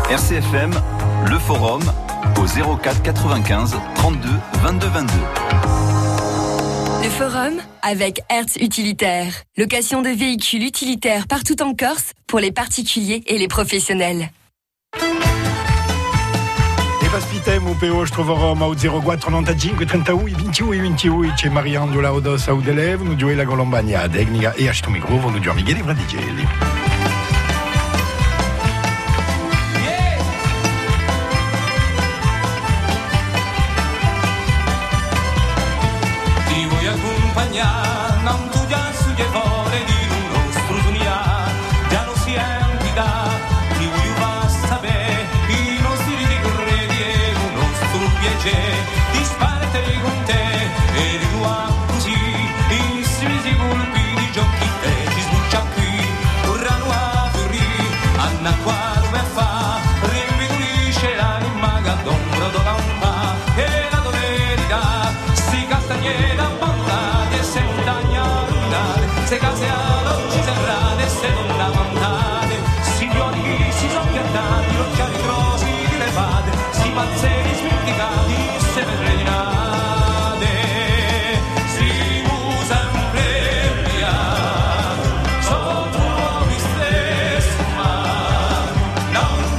RCFM, le forum au 04 95 32 22 22. Le forum avec Hertz Utilitaire. Location de véhicules utilitaires partout en Corse pour les particuliers et les professionnels. E aspitemo per vostro forum au 04 95 31 21 28 c'è Mariando Laudos Audelev, nu gioia la Colombagna tecnica e a sto microfono nu gioia Michele Fraticelli. Non tu già su di fore di uno strusunia, già non si entità, di cui basta bene, i nostri ricordi e uno piacere, di spartere con te, e di tua così, in strisci colpi di giochi te, ci sbuccia qui, corrano a fiori, Anna qua dove fa, rinvidulisce l'anima che adombra da campa, e la tua verità, si castagnera se case all'oggi serrate, se non la montate, signori che si sono piantati, occhiali grossi di le fate, si pazzeri smenticati, se per reginate, si usa sempre via, sono tuoi stesso, ma non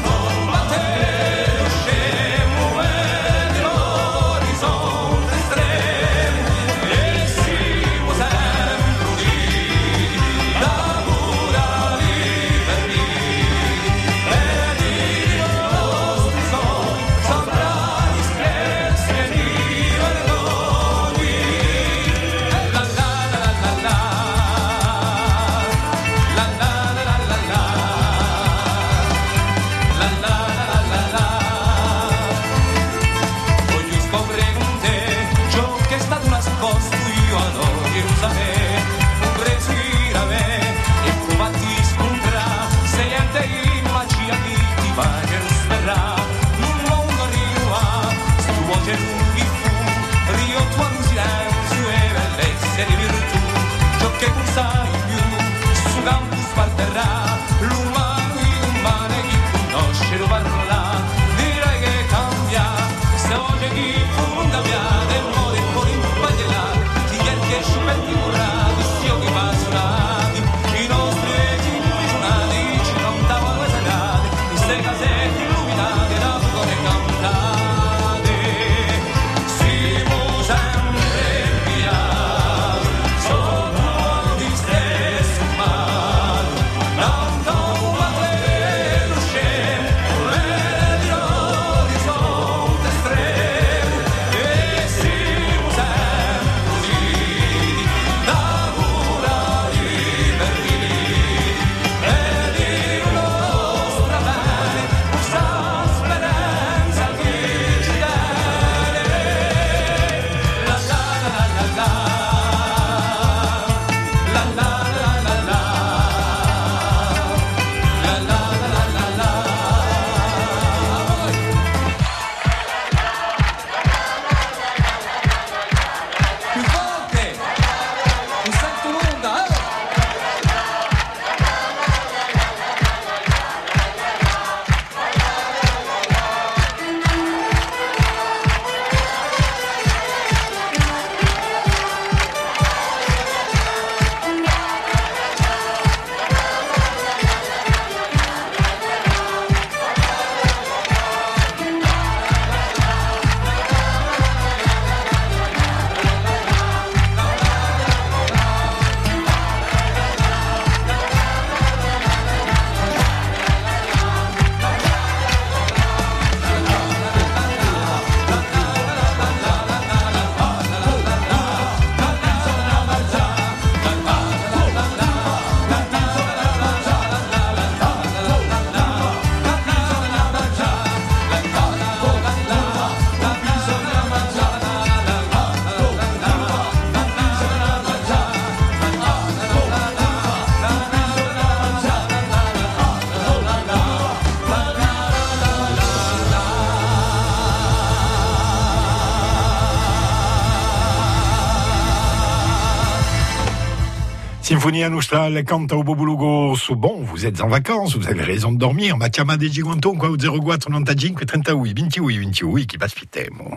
Sinfonia Nostral, canta au Bobulugo. Bon, vous êtes en vacances, vous avez raison de dormir. Ma chiama de Giguanton, quoi, au 04 95 38 28 28, qui passe pitemo.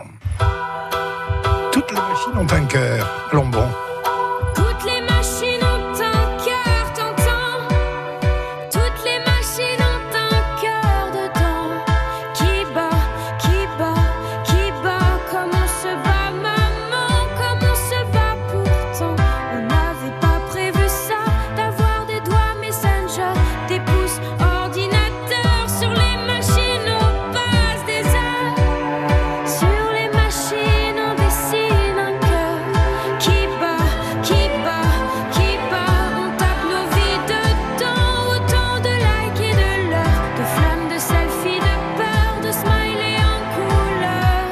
Toutes les machines ont un cœur. Allons bon. Toutes les machines ont un cœur, t'entends? Toutes les machines ont un cœur dedans. Qui bat, qui bat, qui bat. Comment se bat, maman? Comment se bat pourtant? On n'avait pas prévu ça, d'avoir des doigts Messenger, des pouces ordinateurs. Sur les machines on passe des heures. Sur les machines on dessine un cœur. Qui bat, qui bat, qui bat. On tape nos vies dedans. Autant de likes et de leurs, de flammes, de selfies, de peur, de smileys en couleur.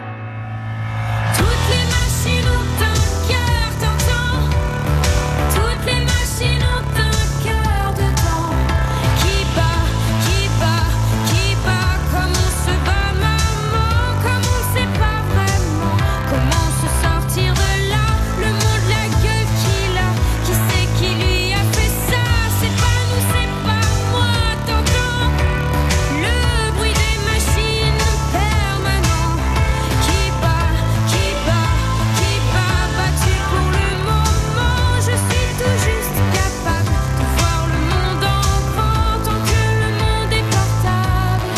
Toutes les machines ont un cœur, t'entends? Toutes les machines ont un cœur dedans. Qui bat, qui bat, qui bat. Comme on se bat, maman, comme on sait pas vraiment comment se sortir de là. Le monde, la gueule qu'il a, qui c'est qui lui a fait ça? C'est pas nous, c'est pas moi, t'entends? Le bruit des machines permanent. Qui bat, qui bat, qui bat. Battu pour le moment, je suis tout juste capable de voir le monde en grand tant que le monde est portable.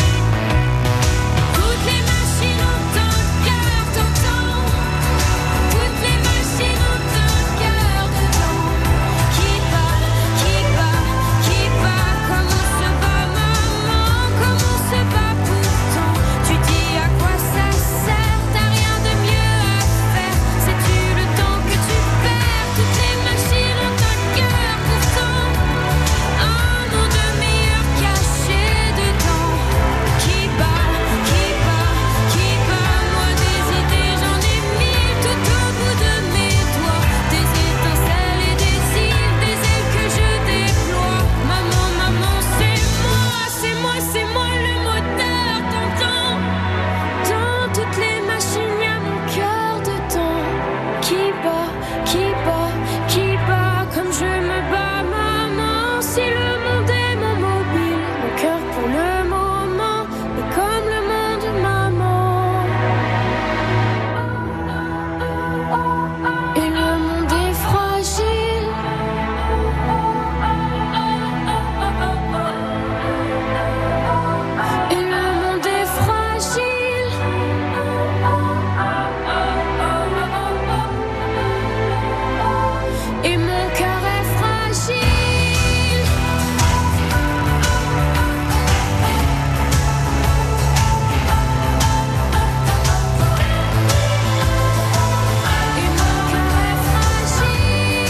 Toutes les machines ont un cœur, t'entends? Toutes les machines ont un cœur dedans. Qui bat, qui bat, qui bat. Comment se bat, maman? Comment se bat pourtant? Tu dis à quoi ça sert? T'as rien de mieux à faire. Sais-tu le temps que tu perds? Toutes les machines ont un cœur pourtant. Un monde meilleur caché dedans. Qui bat, qui bat, qui bat. Moi des idées j'en ai mille tout au bout de mes doigts. Des étincelles et des îles, des ailes que je déploie. Maman, maman, c'est moi, c'est moi, c'est moi le moteur, t'entends? Dans toutes les machines y'a mon cœur dedans. Qui bat, qui bat, qui bat. Comme je me bats, maman. Si le monde est mon mobile, mon cœur pour le moment est comme le monde, maman. Et le monde est fragile. Et le monde est fragile. Et mon cœur est fragile. Et mon cœur est fragile.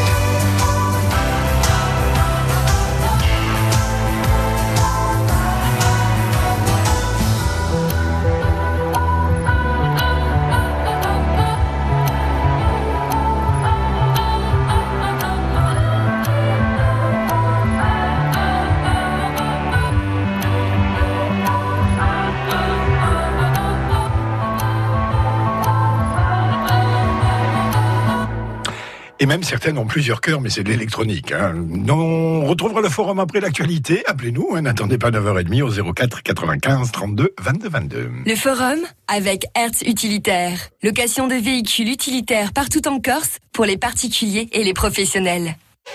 Et même certaines ont plusieurs cœurs, mais c'est de l'électronique. Hein. On retrouvera le forum après l'actualité. Appelez-nous, n'attendez pas 9h30 au 04 95 32 22 22. Le forum avec Hertz Utilitaire. Location de véhicules utilitaires partout en Corse pour les particuliers et les professionnels.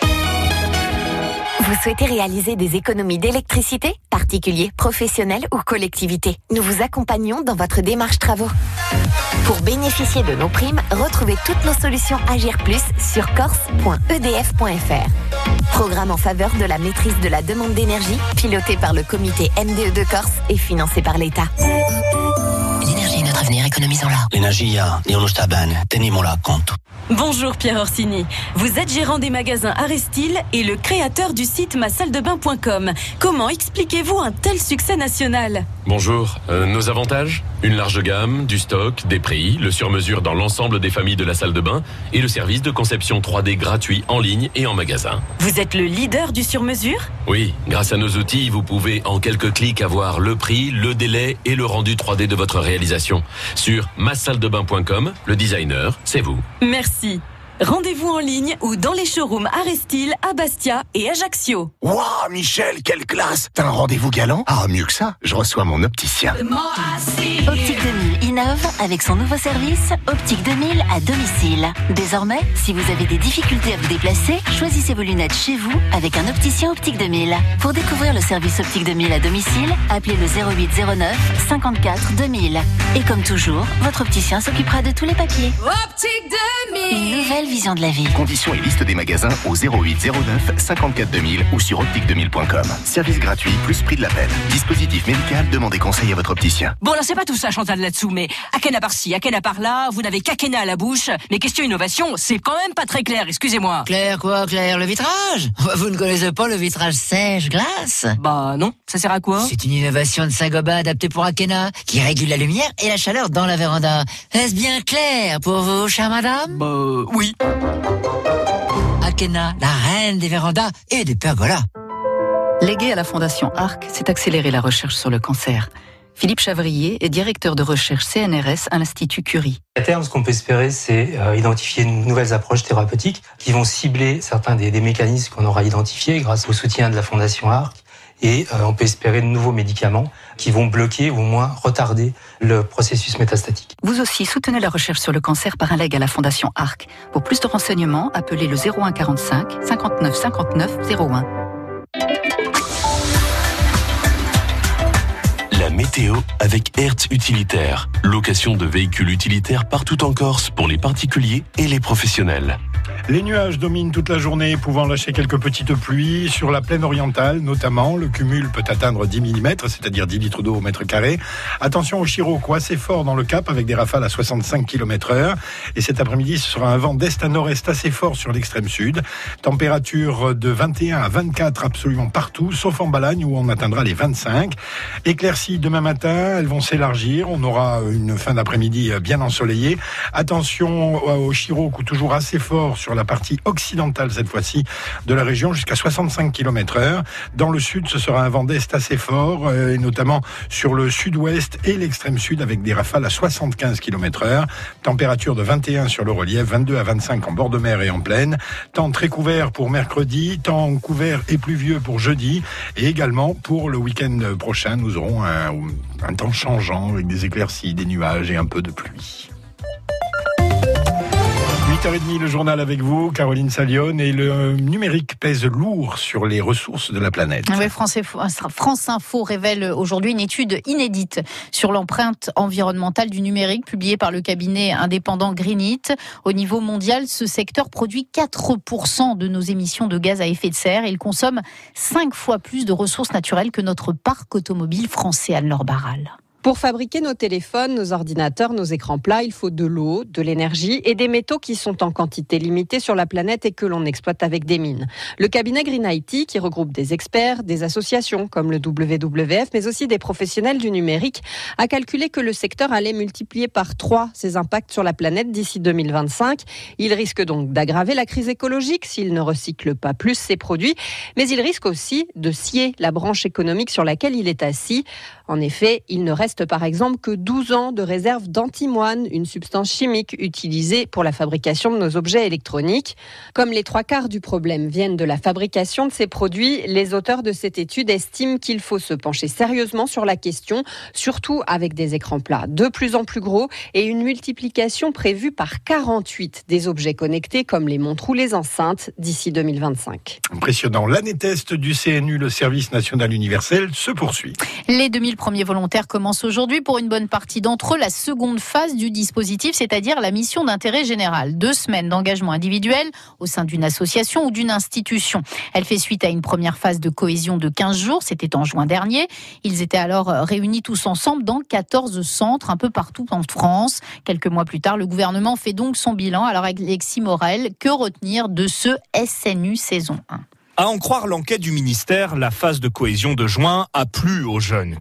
Vous souhaitez réaliser des économies d'électricité, particuliers, professionnels ou collectivités? Nous vous accompagnons dans votre démarche travaux. Pour bénéficier de nos primes, retrouvez toutes nos solutions Agir Plus sur corse.edf.fr. Programme en faveur de la maîtrise de la demande d'énergie, piloté par le comité MDE de Corse et financé par l'État. L'énergie est notre avenir, économisons-la. L'energia è uno sta bene, teniamola conto. Bonjour Pierre Orsini. Vous êtes gérant des magasins Arestil et le créateur du site masaldebain.com. Comment expliquez-vous un tel succès national? Bonjour. Nos avantages ? Une large gamme, du stock, des prix, le sur-mesure dans l'ensemble des familles de la salle de bain et le service de conception 3D gratuit en ligne et en magasin. Vous êtes le leader du sur-mesure? Oui, grâce à nos outils, vous pouvez en quelques clics avoir le prix, le délai et le rendu 3D de votre réalisation. Sur masaldebain.com, le designer, c'est vous. Merci. Rendez-vous en ligne ou dans les showrooms Arestil, à Bastia et Ajaccio. Waouh, Michel, quelle classe! T'as un rendez-vous galant? Ah, mieux que ça, je reçois mon opticien. Optique 2000 innove avec son nouveau service Optique 2000 à domicile. Désormais, si vous avez des difficultés à vous déplacer, choisissez vos lunettes chez vous avec un opticien Optique 2000. Pour découvrir le service Optique 2000 à domicile, appelez le 08 09 54 2000. Et comme toujours, votre opticien s'occupera de tous les papiers. Optique 2000. Une nouvelle vision de la vie. Conditions et liste des magasins au 08 09 54 2000 ou sur optique2000.com. Service gratuit plus prix de l'appel. Dispositif médical, demandez conseil à votre opticien. Bon, alors c'est pas tout ça, Chantal, là-dessous, mais Akena par-ci, Akena par-là, vous n'avez qu'Akena à la bouche. Mais question innovation, c'est quand même pas très clair, excusez-moi. Clair quoi, Claire? Le vitrage? Vous ne connaissez pas le vitrage sèche-glace? Bah non, ça sert à quoi? C'est une innovation de Saint-Gobain adaptée pour Akena, qui régule la lumière et la chaleur dans la véranda. Est-ce bien clair pour vous, chère madame? Bah oui. Akena, la reine des vérandas et des pergolas. Léguer à la Fondation ARC, c'est accélérer la recherche sur le cancer. Philippe Chavrier est directeur de recherche CNRS à l'Institut Curie. À terme, ce qu'on peut espérer, c'est identifier de nouvelles approches thérapeutiques qui vont cibler certains des mécanismes qu'on aura identifiés grâce au soutien de la Fondation ARC. Et on peut espérer de nouveaux médicaments qui vont bloquer ou au moins retarder le processus métastatique. Vous aussi soutenez la recherche sur le cancer par un leg à la Fondation ARC. Pour plus de renseignements, appelez le 01 45 59 59 01. La météo avec Hertz Utilitaire. Location de véhicules utilitaires partout en Corse pour les particuliers et les professionnels. Les nuages dominent toute la journée, pouvant lâcher quelques petites pluies sur la plaine orientale, notamment. Le cumul peut atteindre 10 mm, c'est-à-dire 10 litres d'eau au mètre carré. Attention au Chirocco, assez fort dans le Cap, avec des rafales à 65 km/h. Et cet après-midi, ce sera un vent d'est à nord-est assez fort sur l'extrême sud. Température de 21 à 24 absolument partout, sauf en Balagne où on atteindra les 25. Éclaircies demain matin, elles vont s'élargir. On aura une fin d'après-midi bien ensoleillée. Attention au Chirocco, toujours assez fort sur la partie occidentale cette fois-ci de la région, jusqu'à 65 km/h. Dans le sud, ce sera un vent d'est assez fort, et notamment sur le sud-ouest et l'extrême sud, avec des rafales à 75 km/h. Température de 21 sur le relief, 22 à 25 en bord de mer et en plaine. Temps très couvert pour mercredi, temps couvert et pluvieux pour jeudi, et également pour le week-end prochain, nous aurons un temps changeant avec des éclaircies, des nuages et un peu de pluie. 8h30, le journal avec vous, Caroline Salione, et le numérique pèse lourd sur les ressources de la planète. Oui, France Info révèle aujourd'hui une étude inédite sur l'empreinte environnementale du numérique publiée par le cabinet indépendant Greenit. Au niveau mondial, ce secteur produit 4% de nos émissions de gaz à effet de serre et il consomme 5 fois plus de ressources naturelles que notre parc automobile français, Anne-Laure Barral. Pour fabriquer nos téléphones, nos ordinateurs, nos écrans plats, il faut de l'eau, de l'énergie et des métaux qui sont en quantité limitée sur la planète et que l'on exploite avec des mines. Le cabinet Green IT, qui regroupe des experts, des associations comme le WWF, mais aussi des professionnels du numérique, a calculé que le secteur allait multiplier par 3 ses impacts sur la planète d'ici 2025. Il risque donc d'aggraver la crise écologique s'il ne recycle pas plus ses produits, mais il risque aussi de scier la branche économique sur laquelle il est assis. En effet, il ne reste par exemple que 12 ans de réserve d'antimoine, une substance chimique utilisée pour la fabrication de nos objets électroniques. Comme les 3/4 du problème viennent de la fabrication de ces produits, les auteurs de cette étude estiment qu'il faut se pencher sérieusement sur la question, surtout avec des écrans plats de plus en plus gros et une multiplication prévue par 48 des objets connectés comme les montres ou les enceintes d'ici 2025. Impressionnant. L'année test du CNU, le service national universel, se poursuit. Les 2000 premiers volontaires commencent aujourd'hui pour une bonne partie d'entre eux la seconde phase du dispositif, c'est-à-dire la mission d'intérêt général. 2 semaines d'engagement individuel au sein d'une association ou d'une institution. Elle fait suite à une première phase de cohésion de 15 jours, c'était en juin dernier. Ils étaient alors réunis tous ensemble dans 14 centres un peu partout en France. Quelques mois plus tard, le gouvernement fait donc son bilan. Alors Alexis Morel, que retenir de ce SNU saison 1 ? À en croire l'enquête du ministère, la phase de cohésion de juin a plu aux jeunes.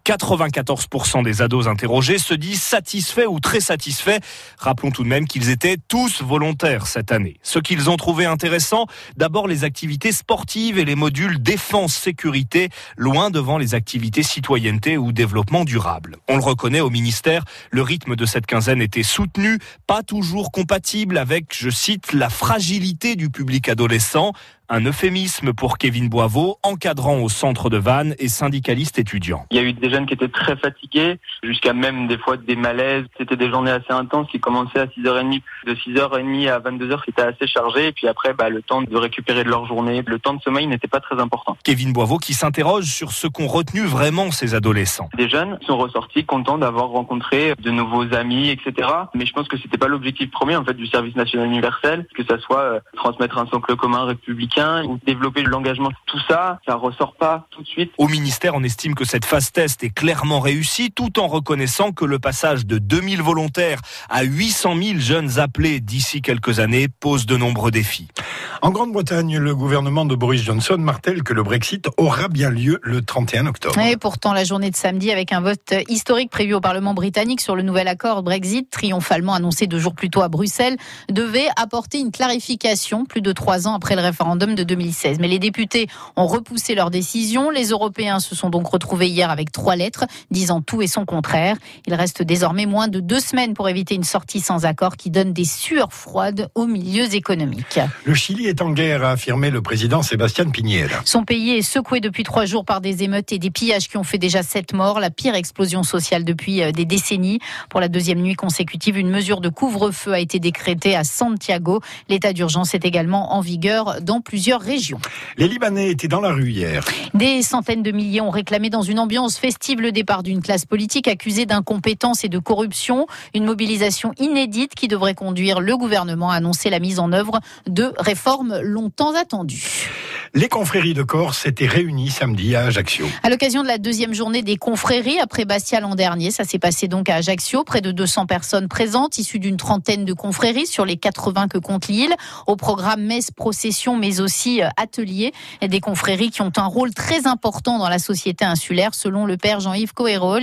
94% des ados interrogés se disent satisfaits ou très satisfaits. Rappelons tout de même qu'ils étaient tous volontaires cette année. Ce qu'ils ont trouvé intéressant, d'abord les activités sportives et les modules défense-sécurité, loin devant les activités citoyenneté ou développement durable. On le reconnaît au ministère, le rythme de cette quinzaine était soutenu, pas toujours compatible avec, je cite, la fragilité du public adolescent. Un euphémisme pour Kevin Boiveau, encadrant au centre de Vannes et syndicaliste étudiant. Il y a eu des jeunes qui étaient très fatigués, jusqu'à même des fois des malaises. C'était des journées assez intenses qui commençaient à 6h30. De 6h30 à 22h, c'était assez chargé. Et puis après, le temps de récupérer de leur journée, le temps de sommeil n'était pas très important. Kevin Boiveau qui s'interroge sur ce qu'ont retenu vraiment ces adolescents. Des jeunes sont ressortis contents d'avoir rencontré de nouveaux amis, etc. Mais je pense que c'était pas l'objectif premier en fait du service national universel, que ça soit transmettre un socle commun républicain ou développer l'engagement. Tout ça, ça ressort pas tout de suite. Au ministère, on estime que cette phase test est clairement réussie, tout en reconnaissant que le passage de 2000 volontaires à 800 000 jeunes appelés d'ici quelques années pose de nombreux défis. En Grande-Bretagne, le gouvernement de Boris Johnson martèle que le Brexit aura bien lieu le 31 octobre. Et pourtant, la journée de samedi, avec un vote historique prévu au Parlement britannique sur le nouvel accord Brexit, triomphalement annoncé 2 jours plus tôt à Bruxelles, devait apporter une clarification plus de 3 ans après le référendum de 2016. Mais les députés ont repoussé leur décision. Les Européens se sont donc retrouvés hier avec 3 lettres disant tout et son contraire. Il reste désormais moins de 2 semaines pour éviter une sortie sans accord qui donne des sueurs froides aux milieux économiques. Le Chili est en guerre, a affirmé le président Sébastien Piñera. Son pays est secoué depuis 3 jours par des émeutes et des pillages qui ont fait déjà 7 morts, la pire explosion sociale depuis des décennies. Pour la 2e nuit consécutive, une mesure de couvre-feu a été décrétée à Santiago. L'état d'urgence est également en vigueur dans plusieurs régions. Les Libanais étaient dans la rue hier. Des centaines de milliers ont réclamé dans une ambiance festive le départ d'une classe politique accusée d'incompétence et de corruption. Une mobilisation inédite qui devrait conduire le gouvernement à annoncer la mise en œuvre de réformes longtemps attendues. Les confréries de Corse s'étaient réunies samedi à Ajaccio. À l'occasion de la 2e journée des confréries après Bastia l'an dernier, ça s'est passé donc à Ajaccio, près de 200 personnes présentes, issues d'une trentaine de confréries sur les 80 que compte l'île. Au programme messe, procession, mais aussi ateliers. Des confréries qui ont un rôle très important dans la société insulaire, selon le père Jean-Yves Coérol,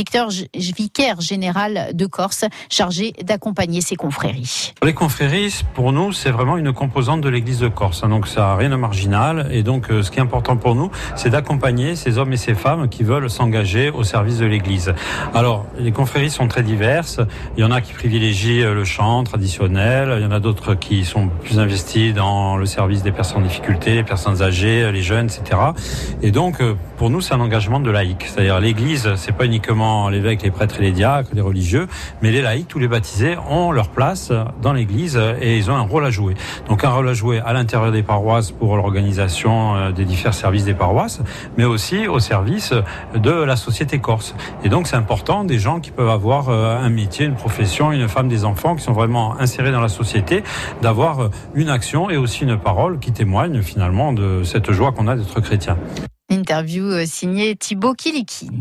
vicaire général de Corse, chargé d'accompagner ces confréries. Les confréries, pour nous, c'est vraiment une composante de l'Église de Corse. Donc ça n'a rien de marginal. Et donc, ce qui est important pour nous, c'est d'accompagner ces hommes et ces femmes qui veulent s'engager au service de l'Église. Alors, les confréries sont très diverses. Il y en a qui privilégient le chant traditionnel. Il y en a d'autres qui sont plus investis dans le service des personnes en difficulté, les personnes âgées, les jeunes, etc. Et donc, pour nous, c'est un engagement de laïcs. C'est-à-dire, l'Église, c'est pas uniquement l'évêque, les prêtres et les diacres, les religieux, mais les laïcs, tous les baptisés, ont leur place dans l'Église et ils ont un rôle à jouer. Donc, un rôle à jouer à l'intérieur des paroisses pour l'organisation des différents services des paroisses, mais aussi au service de la société corse. Et donc c'est important, des gens qui peuvent avoir un métier, une profession, une femme, des enfants, qui sont vraiment insérés dans la société, d'avoir une action et aussi une parole qui témoigne finalement de cette joie qu'on a d'être chrétien. Interview signée Thibaut Kiliki.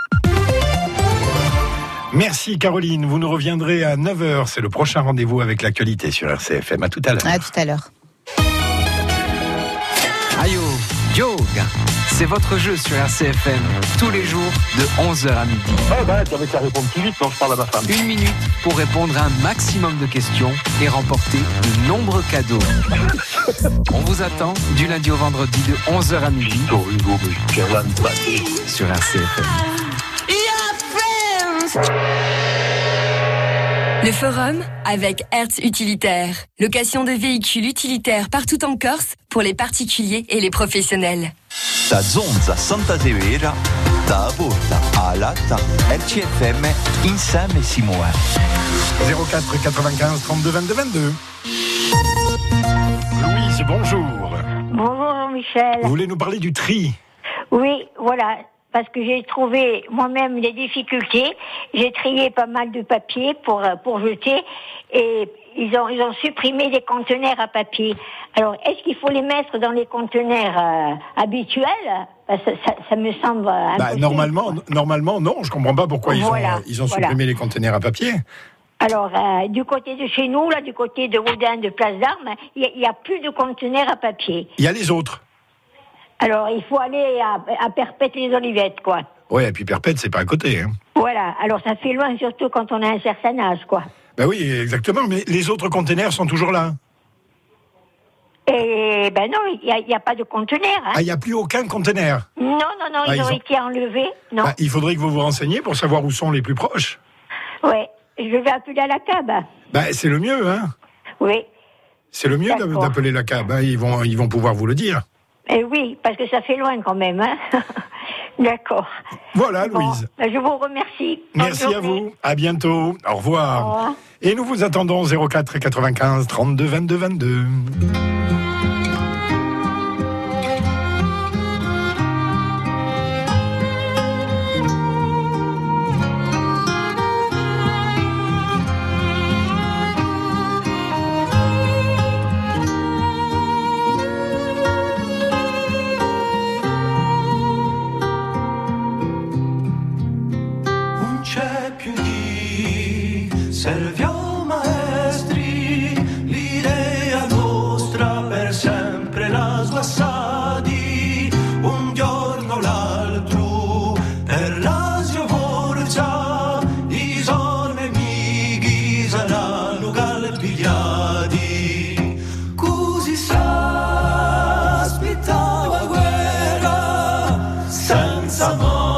Merci Caroline, vous nous reviendrez à 9h, c'est le prochain rendez-vous avec l'actualité sur RCFM. À tout à l'heure. À tout à l'heure. Ayo, yoga, c'est votre jeu sur RCFM, tous les jours de 11h à midi. T'avais qu'à répondre plus vite quand je parle à ma femme. 1 minute pour répondre à un maximum de questions et remporter de nombreux cadeaux. On vous attend du lundi au vendredi de 11h à midi sur RCFM. Le forum avec Hertz Utilitaire. Location de véhicules utilitaires partout en Corse pour les particuliers et les professionnels. Da Zonza Santa Severa, da Aborta a Latta, RCFM, insieme si muove. 04 95 32 22 22. Louise, bonjour. Bonjour Jean-Michel. Vous voulez nous parler du tri? Oui, voilà. Parce que j'ai trouvé moi-même des difficultés. J'ai trié pas mal de papier pour jeter et ils ont supprimé des conteneurs à papier. Alors, est-ce qu'il faut les mettre dans les conteneurs habituels ? Ça me semble impossible. Normalement, non. Je comprends pas pourquoi ils ont supprimé les conteneurs à papier. Alors, du côté de chez nous, là, du côté de Rodin, de Place d'Armes, il y a plus de conteneurs à papier. Il y a les autres. Alors, il faut aller à Perpète-les-Olivettes, quoi. Ouais, et puis Perpète, c'est pas à côté. Hein. Voilà. Alors, ça fait loin, surtout quand on a un certain âge, quoi. Ben oui, exactement. Mais les autres containers sont toujours là. Et ben non, il n'y a pas de conteneur. Hein. Ah, il n'y a plus aucun container. Non, ils ont été enlevés. Non. Bah, il faudrait que vous vous renseigniez pour savoir où sont les plus proches. Ouais, je vais appeler à la CAB. Bah, c'est le mieux, hein. Oui. C'est le mieux d'appeler la CAB. Hein. Ils vont pouvoir vous le dire. Eh oui, parce que ça fait loin quand même. Hein. D'accord. Voilà, Louise. Ben, je vous remercie. Merci à vous. À bientôt. Au revoir. Au revoir. Et nous vous attendons 04 95 32 22 22. Serviamo maestri, l'idea nostra per sempre la sguassati, un giorno l'altro, per la sua forza, i suoi nemici saranno calpigliati. Così s'aspettava guerra, senza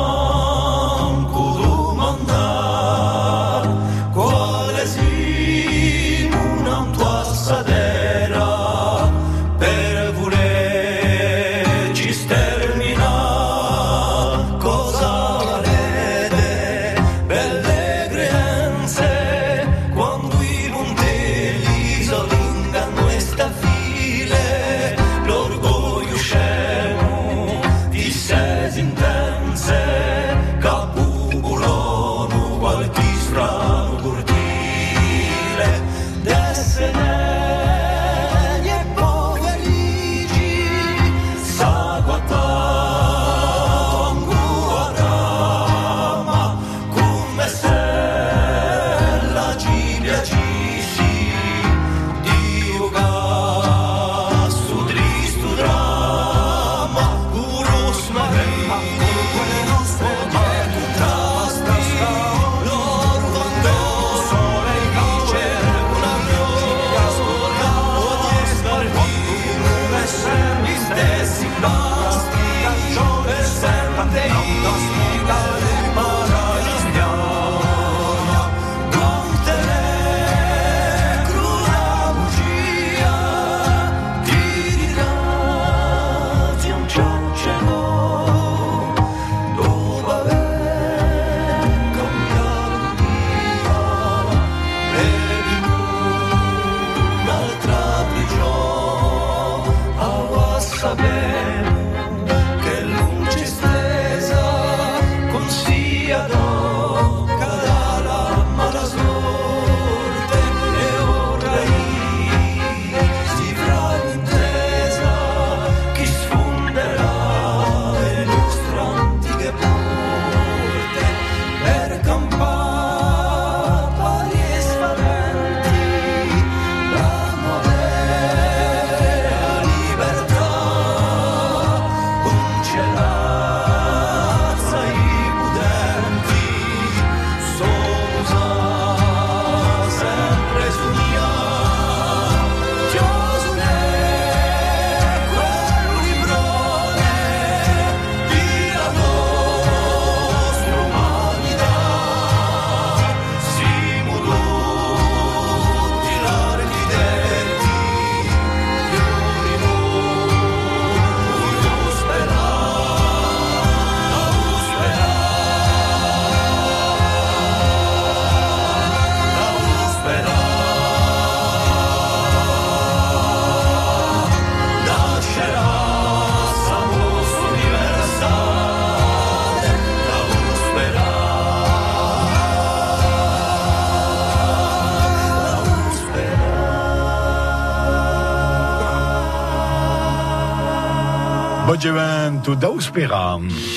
Bogevento d'Auspera.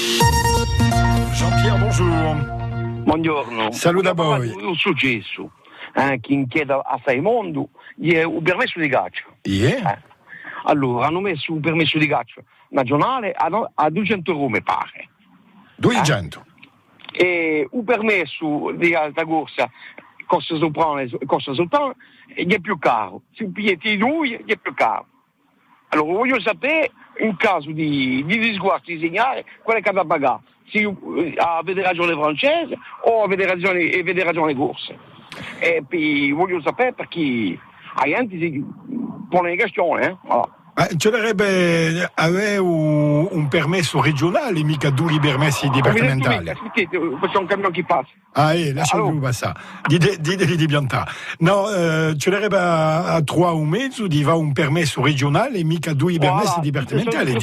Jean-Pierre, bonjour. Buongiorno. Saluto a voi. Un successo che in chiede assai mondo è un permesso di caccia. Yeah. Allora, hanno messo un permesso di caccia nazionale a 200 euro, mi pare. 200? E un permesso di alta corsa costa soltanto e è più caro. Se un biglietto di lui è più caro. Allora voglio sapere, in caso di disgusto di segnare, qual è che da pagare. Se a federazione francese o a federazione corsa. E poi voglio sapere perché la gente si pone le questioni, voilà. Ci dovrebbe avere un permesso regionale, mica due permessi dipartimentali. Aspettate, c'è un camion che passa. Lasciamo passare. Diteli di piantare. No, ci dovrebbe a 3,5 di va un permesso regionale, mica due permessi dipartimentali.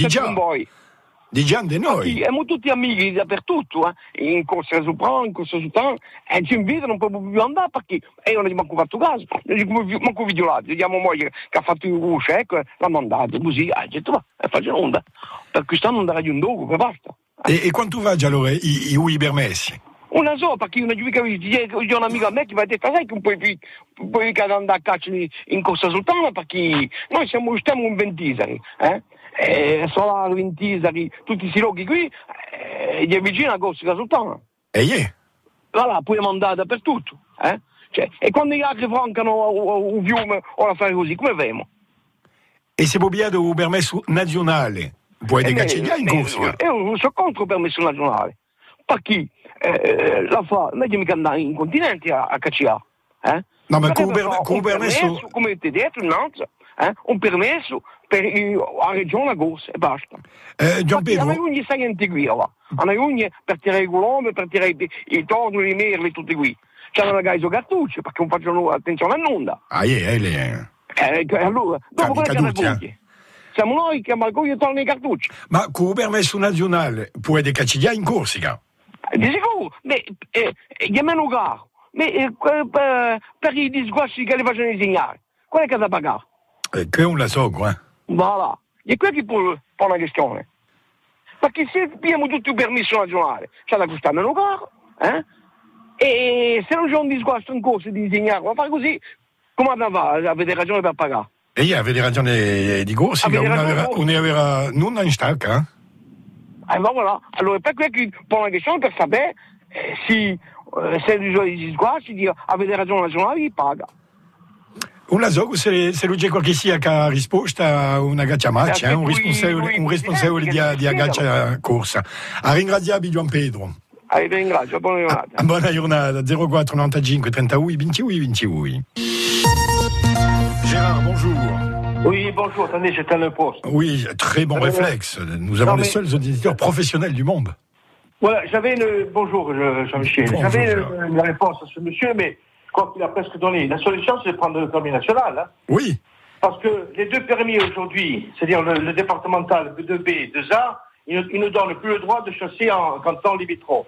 Di già di noi. Siamo tutti amici dappertutto, in corsa sopra, in corsa sotto, e ci invitano, non proprio più andare perché io non gli manco fatto caso, non gli manco videolato, vediamo moglie che ha fatto il ruscio, ecco, l'ha mandato così, ha detto va, faccio onda, per quest'anno andare di un dopo, e basta. E quanto va già allora i permessi? Una so, perché una giudica c'è un amico a me che mi ha detto, sai che non puoi andare a caccia in corsa sultana perché noi stiamo in Ventiseri, Solano, Ventiseri, tutti questi luoghi qui, gli è vicino a Corsica Sultana. Voilà, puoi mandare dappertutto, Cioè, e quando gli altri francano un fiume o la fare così, come vediamo? E se puoi avere un permesso nazionale, puoi decacciare in Corsica? Io sono contro il permesso nazionale, perché la fa, non è che mica andare in continente a cacciare, No, ma con permesso... Come ti detto, un permesso per la regione corsa e basta. Gian Pedro... Hanno ogni 6 enti qui, là. Hanno ogni per tirare i colombi, per tirare i torni, i merli, tutti qui. C'hanno magari i cartucci, perché non facciano attenzione a nulla. Allora, dopo quello che racconti. Siamo noi che Marcogli torna i cartucci. Ma con un permesso nazionale puoi decacciare in Corsica? Di sicuro, è meno caro. Per i disguasti che li facciano insegnare, qual è che da pagare? Che non la so, Voilà, è qui che pone la questione. Perché se abbiamo tutto il permesso nazionale, c'è da costare meno caro, e se non c'è un disgusto in corso di insegnare, va a fare così, come va? Avete ragione per pagare. E io avete ragione di Corsica, non in stacca, ma voilà, allora per cui che pone la questione per sapere se i disguasti avete ragione nazionale, paga. Una so se lui c'è qualche sia che ha risposta a una gaccia match, un responsabile di gaccia corsa. A ringraziare Gian Pedro. Ringrazio, buona giornata. Buona giornata, 04 95 31 28 28. Gérard, bonjour. Oui, bonjour, attendez, j'étais le poste. Oui, très bon réflexe. Nous avons les seuls auditeurs professionnels du monde. Voilà, bonjour Jean-Michel. Bonjour, j'avais une réponse à ce monsieur, mais je crois qu'il a presque donné. La solution, c'est de prendre le permis national. Oui. Parce que les deux permis aujourd'hui, c'est-à-dire le départemental 2B, 2A, ils ne donnent plus le droit de chasser en canton limitrophe.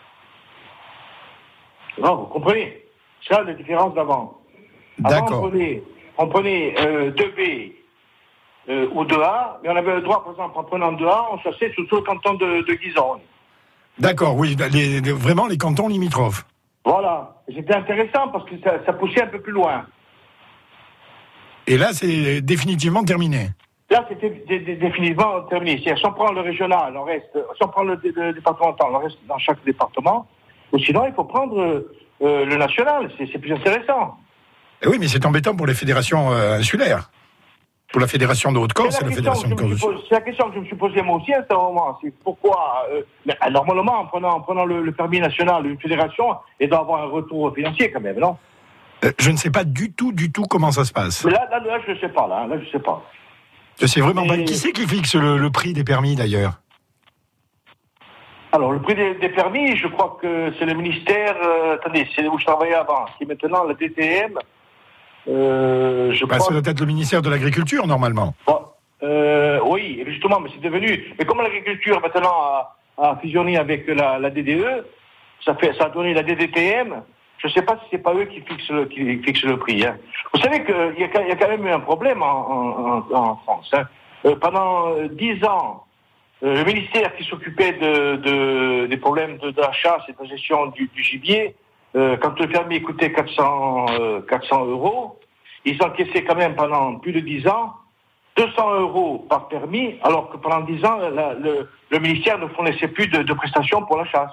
Non, vous comprenez? C'est ça la différence d'avant. D'accord. Avant, on prenait 2B ou 2A, mais on avait le droit, par exemple, en prenant 2A, on chassait sur tout le canton de Guizone. D'accord, oui, vraiment les cantons limitrophes. Voilà, c'était intéressant parce que ça poussait un peu plus loin. Et là, c'est définitivement terminé. Là, c'était définitivement terminé. C'est-à-dire, si on prend le régional, on reste, si on prend le départemental, on reste dans chaque département. Ou sinon, il faut prendre le national. C'est plus intéressant. Et oui, mais c'est embêtant pour les fédérations insulaires. Pour la fédération de Haute-Corse et la fédération de Corse. C'est la question que je me suis posée moi aussi à ce moment. C'est pourquoi, normalement, en prenant le permis national d'une fédération, il doit avoir un retour financier quand même, non? Je ne sais pas du tout comment ça se passe. Mais là, je ne sais pas. Là, je ne sais pas. Je sais vraiment pas. Qui c'est qui fixe le prix des permis, d'ailleurs? Alors, le prix des permis, je crois que c'est le ministère... attendez, c'est où je travaillais avant. C'est maintenant le DTM. Je crois... Ça doit être le ministère de l'Agriculture, normalement. Oui, justement, mais c'est devenu... Mais comme l'agriculture, maintenant, a fusionné avec la DDE, ça a donné la DDTM. Je ne sais pas si c'est pas eux qui fixent le prix. Hein. Vous savez qu'il y a quand même eu un problème en France. Hein. Pendant 10 ans, le ministère qui s'occupait des problèmes de la chasse et de la gestion du gibier, quand le permis coûtait 400 €, ils encaissaient quand même pendant plus de 10 ans 200 € par permis, alors que pendant 10 ans, le ministère ne fournissait plus de prestations pour la chasse.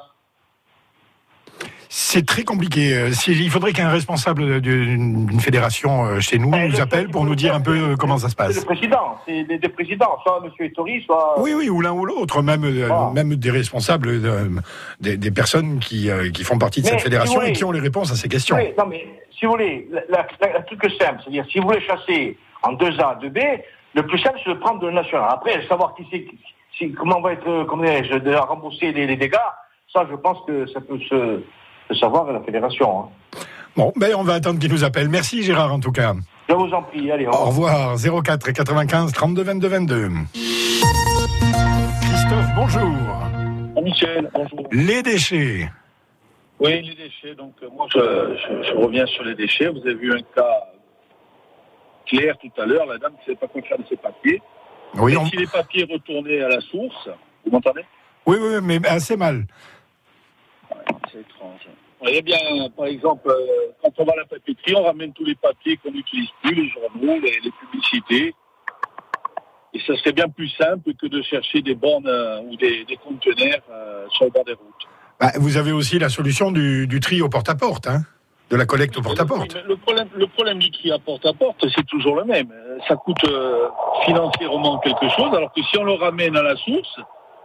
C'est très compliqué. Il faudrait qu'un responsable d'une fédération chez nous nous appelle pour nous dire un peu comment ça se passe. C'est le président, c'est des présidents, soit M. Ettori, soit... Oui, ou l'un ou l'autre, même des responsables, des personnes qui font partie de cette fédération et qui ont les réponses à ces questions. Oui, non mais, si vous voulez, le truc simple, c'est-à-dire, si vous voulez chasser en 2A, 2B, le plus simple, c'est de prendre de le national. Après, savoir comment va être, de rembourser les dégâts, ça, je pense que ça peut se savoir à la fédération. Bon, on va attendre qu'il nous appelle. Merci Gérard, en tout cas. Je vous en prie, allez, au revoir. 04 95 32 22 22. Christophe, bonjour. Michel, bonjour. Les déchets. Oui, les déchets. Donc, moi, je reviens sur les déchets. Vous avez vu un cas clair tout à l'heure, la dame qui ne savait pas quoi faire de ses papiers. Oui, si les papiers retournaient à la source, vous m'entendez? Oui, mais assez mal. C'est étrange. Eh bien, par exemple, quand on va à la papeterie, on ramène tous les papiers qu'on n'utilise plus, les journaux, les publicités. Et ça serait bien plus simple que de chercher des bornes ou des conteneurs sur le bord des routes. Vous avez aussi la solution du tri au porte-à-porte, de la collecte au porte-à-porte. Oui, le problème du tri à porte-à-porte, c'est toujours le même. Ça coûte financièrement quelque chose, alors que si on le ramène à la source,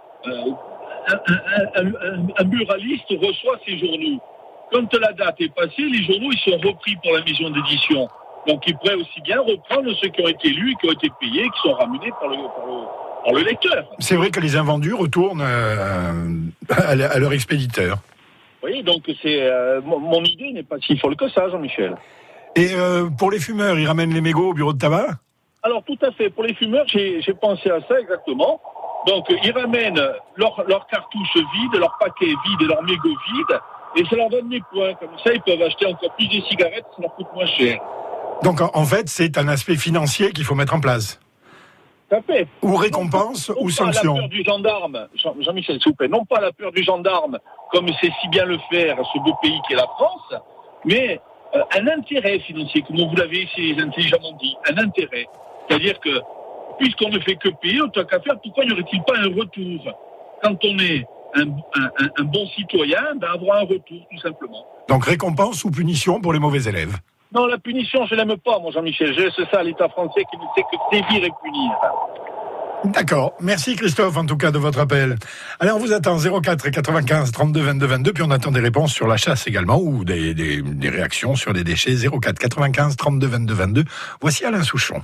un buraliste reçoit ses journaux. Quand la date est passée, les journaux ils sont repris pour la maison d'édition. Donc il pourrait aussi bien reprendre ceux qui ont été lus, qui ont été payés, qui sont ramenés par le lecteur. C'est vrai que les invendus retournent à leur expéditeur. Oui, donc mon idée n'est pas si folle que ça, Jean-Michel. Et pour les fumeurs, ils ramènent les mégots au bureau de tabac ? Alors tout à fait. Pour les fumeurs, j'ai pensé à ça exactement. Donc, ils ramènent leurs cartouches vides, leurs paquets vides et leurs mégots vides, et ça leur donne des points. Comme ça, ils peuvent acheter encore plus de cigarettes, ça leur coûte moins cher. Donc, en fait, c'est un aspect financier qu'il faut mettre en place. Tout à fait. Ou récompense, ou sanction. Non pas la peur du gendarme, Jean-Michel, s'il vous plaît, non pas la peur du gendarme, comme c'est si bien le faire, ce beau pays qu'est la France, mais un intérêt financier, comme vous l'avez si intelligemment dit, un intérêt. C'est-à-dire que, puisqu'on ne fait que payer, autant qu'à faire, pourquoi n'y aurait-il pas un retour? Quand on est un bon citoyen, avoir un retour, tout simplement. Donc récompense ou punition pour les mauvais élèves? Non, la punition, je l'aime pas, moi, Jean-Michel. Je laisse ça à l'État français qui ne sait que sévir et punir. D'accord. Merci Christophe, en tout cas, de votre appel. Allez, on vous attend 04 95 32 22 22, puis on attend des réponses sur la chasse également, ou des réactions sur les déchets. 04 95 32 22 22. Voici Alain Souchon.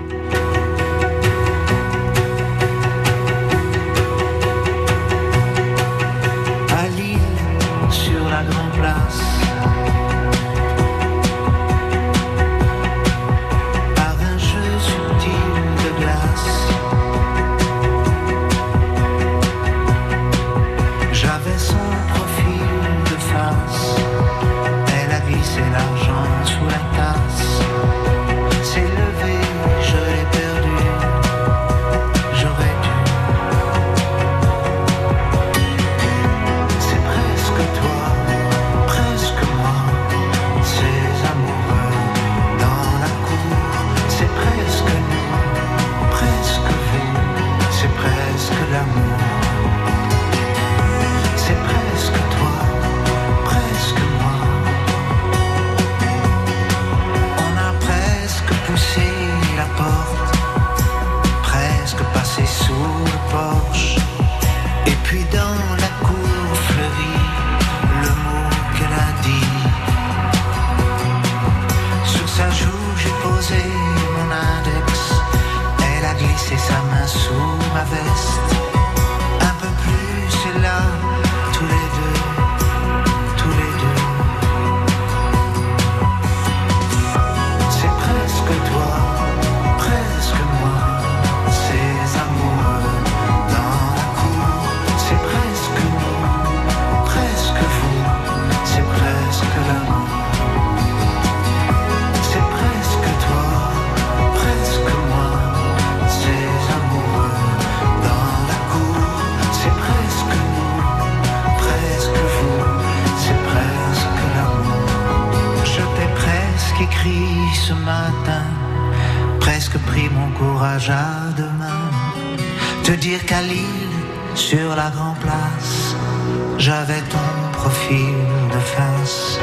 La grande place, par un jeu subtil de glace, j'avais son profil de face, elle a glissé l'argent sous la tasse, s'est levée, je l'ai perdu, j'aurais dû. C'est presque toi. pris mon courage à deux mains. Te dire qu'à Lille, sur la Grand Place, j'avais ton profil de face.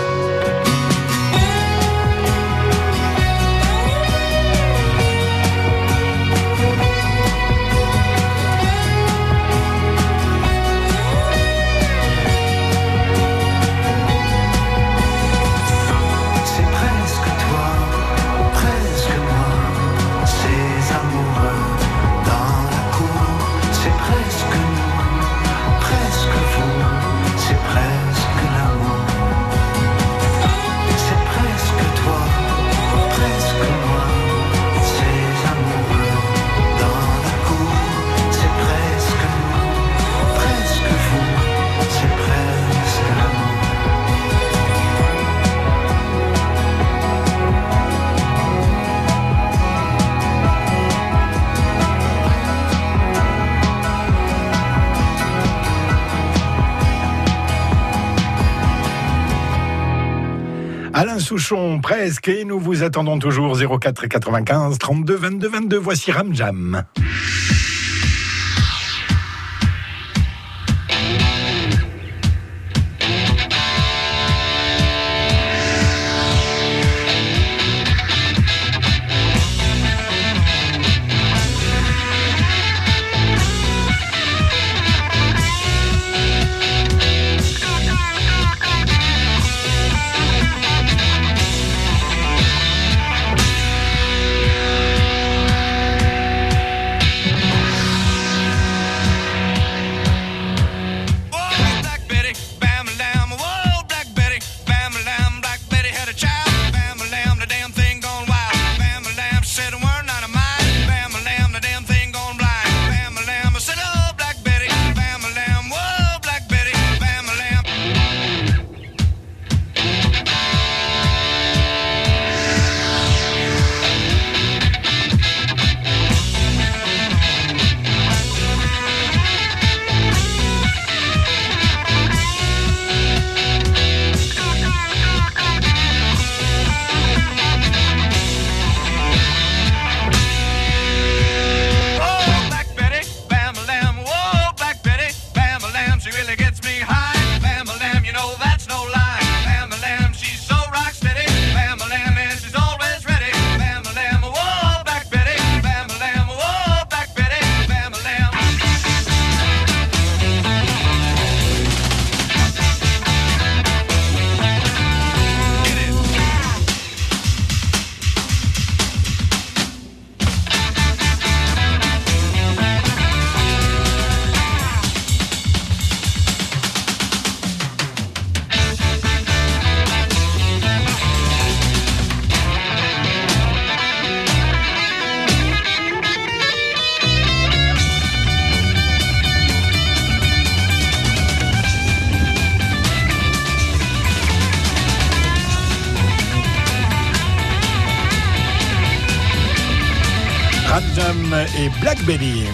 Alain Souchon, presque, et nous vous attendons toujours 04 95 32 22 22. Voici Ramjam. Radjam et Blackberry.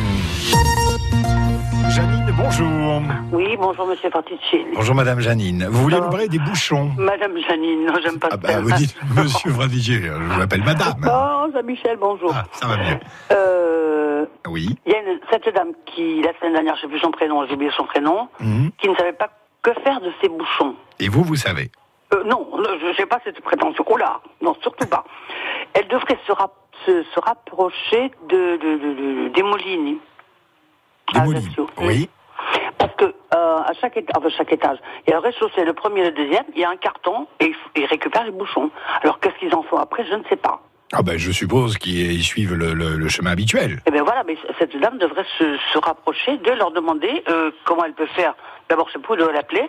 Janine, bonjour. Oui, bonjour Monsieur Particini. Bonjour Madame Janine. Vous voulez nous parler des bouchons? Madame Janine, non, j'aime pas ça. Ah vous dites Monsieur Vradiger, je m'appelle Madame. Oh, Jean-Michel, bonjour. Ah, ça va bien. Oui. Il y a cette dame qui, la semaine dernière, je sais plus son prénom, j'ai oublié son prénom, qui ne savait pas que faire de ses bouchons. Et vous savez? Non, je sais pas cette prétention. Oh là, non, surtout pas. Elle devrait se rapprocher des Molini. Des Molini, oui. Parce que à chaque étage, il y a le rez-de-chaussée, le premier et le deuxième, il y a un carton et ils récupèrent les bouchons. Alors qu'est-ce qu'ils en font après, je ne sais pas. Ah ben je suppose qu'ils suivent le chemin habituel. Eh bien voilà, mais cette dame devrait se rapprocher de leur demander comment elle peut faire. D'abord, c'est pour l'appeler,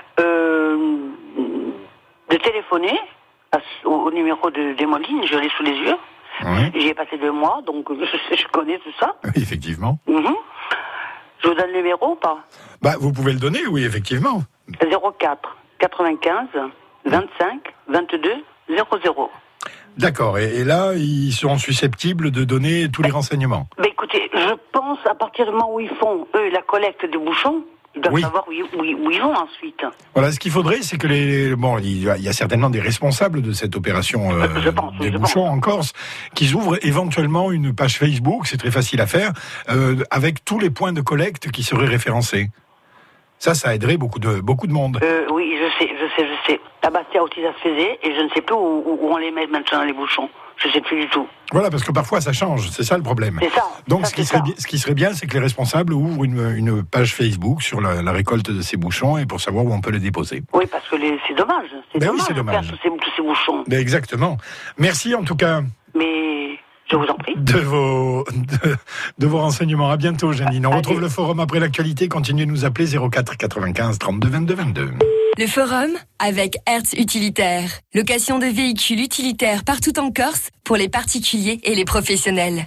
de téléphoner au numéro des Molines, je l'ai sous les yeux. Oui. J'y ai passé 2 mois, donc je connais tout ça. Oui, effectivement. Je vous donne le numéro ou pas? Bah, vous pouvez le donner, oui, effectivement. 04 95 25 22 00. D'accord, et là, ils seront susceptibles de donner tous les renseignements. Écoutez, je pense à partir du moment où ils font, eux, la collecte des bouchons, Ils doivent savoir où ils vont ensuite. Voilà, ce qu'il faudrait, c'est que il y a certainement des responsables de cette opération des bouchons en Corse qui ouvrent éventuellement une page Facebook, c'est très facile à faire, avec tous les points de collecte qui seraient référencés. Ça aiderait beaucoup de monde. Oui, je sais. À Bastia aussi, ça se faisait, et je ne sais plus où on les met maintenant, les bouchons. Je ne sais plus du tout. Voilà, parce que parfois ça change, c'est ça le problème. C'est ça. Donc ce qui serait bien, c'est que les responsables ouvrent une page Facebook sur la récolte de ces bouchons et pour savoir où on peut les déposer. Oui, parce que c'est dommage. C'est dommage de faire tous ces bouchons. Ben exactement. Merci en tout cas. Mais je vous en prie. De vos renseignements. À bientôt, Janine. On retrouve le forum après l'actualité. Continuez de nous appeler 04 95 32 22 22. Le forum avec Hertz Utilitaire. Location de véhicules utilitaires partout en Corse pour les particuliers et les professionnels.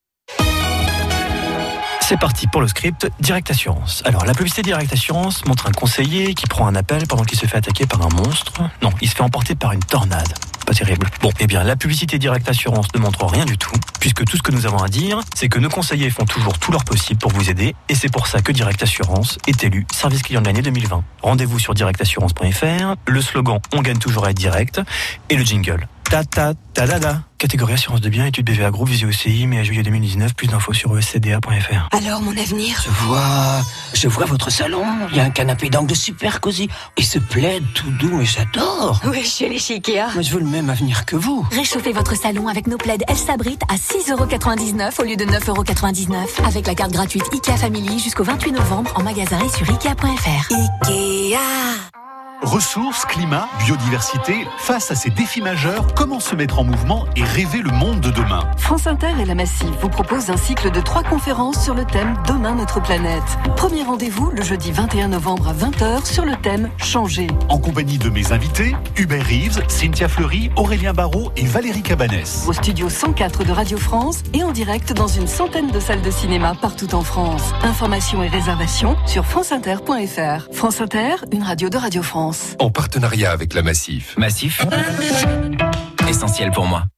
C'est parti pour le script Direct Assurance. Alors, la publicité Direct Assurance montre un conseiller qui prend un appel pendant qu'il se fait attaquer par un monstre. Non, il se fait emporter par une tornade. Pas terrible. Bon, eh bien, la publicité Direct Assurance ne montre rien du tout, puisque tout ce que nous avons à dire, c'est que nos conseillers font toujours tout leur possible pour vous aider, et c'est pour ça que Direct Assurance est élu service client de l'année 2020. Rendez-vous sur directassurance.fr, le slogan « On gagne toujours à être direct » et le jingle. Ta-da-da. Catégorie assurance de biens, études BVA Group, visée OCI, mai à juillet 2019, plus d'infos sur escda.fr. Alors, mon avenir? Je vois votre salon. Il y a un canapé d'angle super cosy. Et ce plaid tout doux, et j'adore. Oui, je suis allée chez Ikea. Moi, je veux le même avenir que vous. Réchauffez votre salon avec nos plaids Elsa Brit à 6,99€ au lieu de 9,99€. Avec la carte gratuite Ikea Family jusqu'au 28 novembre en magasin et sur Ikea.fr. Ikea. Ressources, climat, biodiversité, face à ces défis majeurs, comment se mettre en mouvement et rêver le monde de demain? France Inter et la Massif vous proposent un cycle de 3 conférences sur le thème Demain notre planète. Premier rendez-vous le jeudi 21 novembre à 20h sur le thème Changer. En compagnie de mes invités, Hubert Reeves, Cynthia Fleury, Aurélien Barraud et Valérie Cabanès. Au studio 104 de Radio France et en direct dans une centaine de salles de cinéma partout en France. Informations et réservations sur franceinter.fr. France Inter, une radio de Radio France. En partenariat avec la Massif. Massif, essentiel pour moi.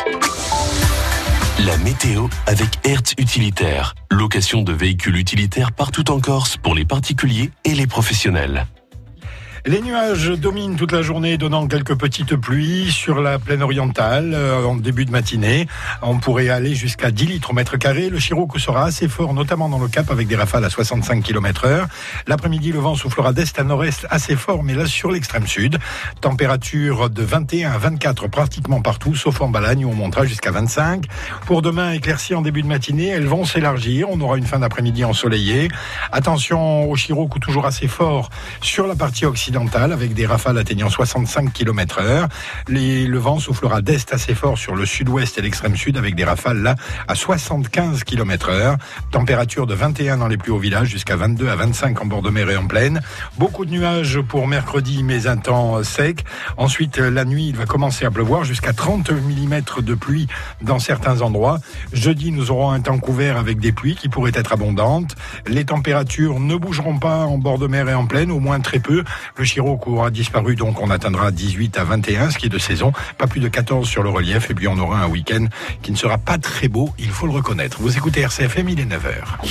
La météo avec Hertz Utilitaire. Location de véhicules utilitaires partout en Corse pour les particuliers et les professionnels. Les nuages dominent toute la journée, donnant quelques petites pluies sur la plaine orientale en début de matinée. On pourrait aller jusqu'à 10 litres au mètre carré. Le Chirocco sera assez fort, notamment dans le Cap, avec des rafales à 65 km/h. L'après-midi, le vent soufflera d'est à nord-est assez fort, mais là sur l'extrême sud. Température de 21 à 24 pratiquement partout, sauf en Balagne où on montera jusqu'à 25. Pour demain, éclaircies en début de matinée, elles vont s'élargir. On aura une fin d'après-midi ensoleillée. Attention au Chirocco, toujours assez fort sur la partie occidentale, avec des rafales atteignant 65 km/h. Le vent soufflera d'est assez fort sur le sud-ouest et l'extrême sud, avec des rafales là à 75 km/h. Température de 21 dans les plus hauts villages, jusqu'à 22 à 25 en bord de mer et en plaine. Beaucoup de nuages pour mercredi, mais un temps sec. Ensuite, la nuit, il va commencer à pleuvoir, jusqu'à 30 mm de pluie dans certains endroits. Jeudi, nous aurons un temps couvert avec des pluies qui pourraient être abondantes. Les températures ne bougeront pas en bord de mer et en plaine, au moins très peu. Le Chirocco aura disparu, donc on atteindra 18 à 21, ce qui est de saison. Pas plus de 14 sur le relief. Et puis on aura un week-end qui ne sera pas très beau, il faut le reconnaître. Vous écoutez RCFM, il est 9h.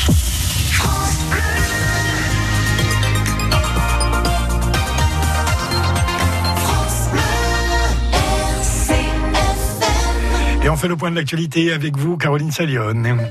Et on fait le point de l'actualité avec vous, Caroline Salione.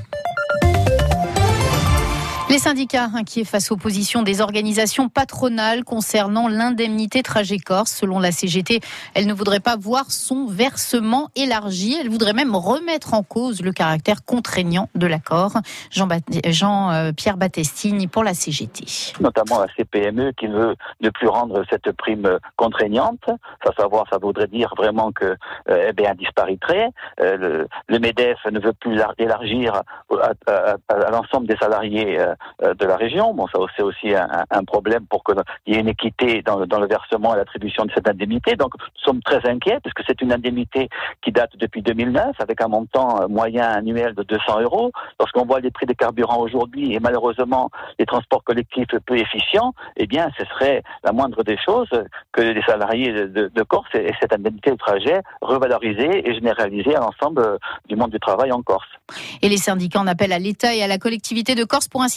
Les syndicats inquiets face aux positions des organisations patronales concernant l'indemnité trajet Corse. Selon la CGT, elle ne voudrait pas voir son versement élargi. Elle voudrait même remettre en cause le caractère contraignant de l'accord. Jean-Pierre Battestini pour la CGT. Notamment la CPME qui veut ne plus rendre cette prime contraignante. Ça voudrait dire vraiment que elle disparaîtrait. Le MEDEF ne veut plus élargir à l'ensemble des salariés de la région. Bon, ça c'est aussi un problème pour qu'il y ait une équité dans le versement et l'attribution de cette indemnité. Donc, nous sommes très inquiets parce que c'est une indemnité qui date depuis 2009 avec un montant moyen annuel de 200 €. Lorsqu'on voit les prix des carburants aujourd'hui et malheureusement les transports collectifs peu efficients, eh bien, ce serait la moindre des choses que les salariés de Corse aient cette indemnité de trajet revalorisée et généralisée à l'ensemble du monde du travail en Corse. Et les syndicats en appellent à l'État et à la collectivité de Corse pour inciter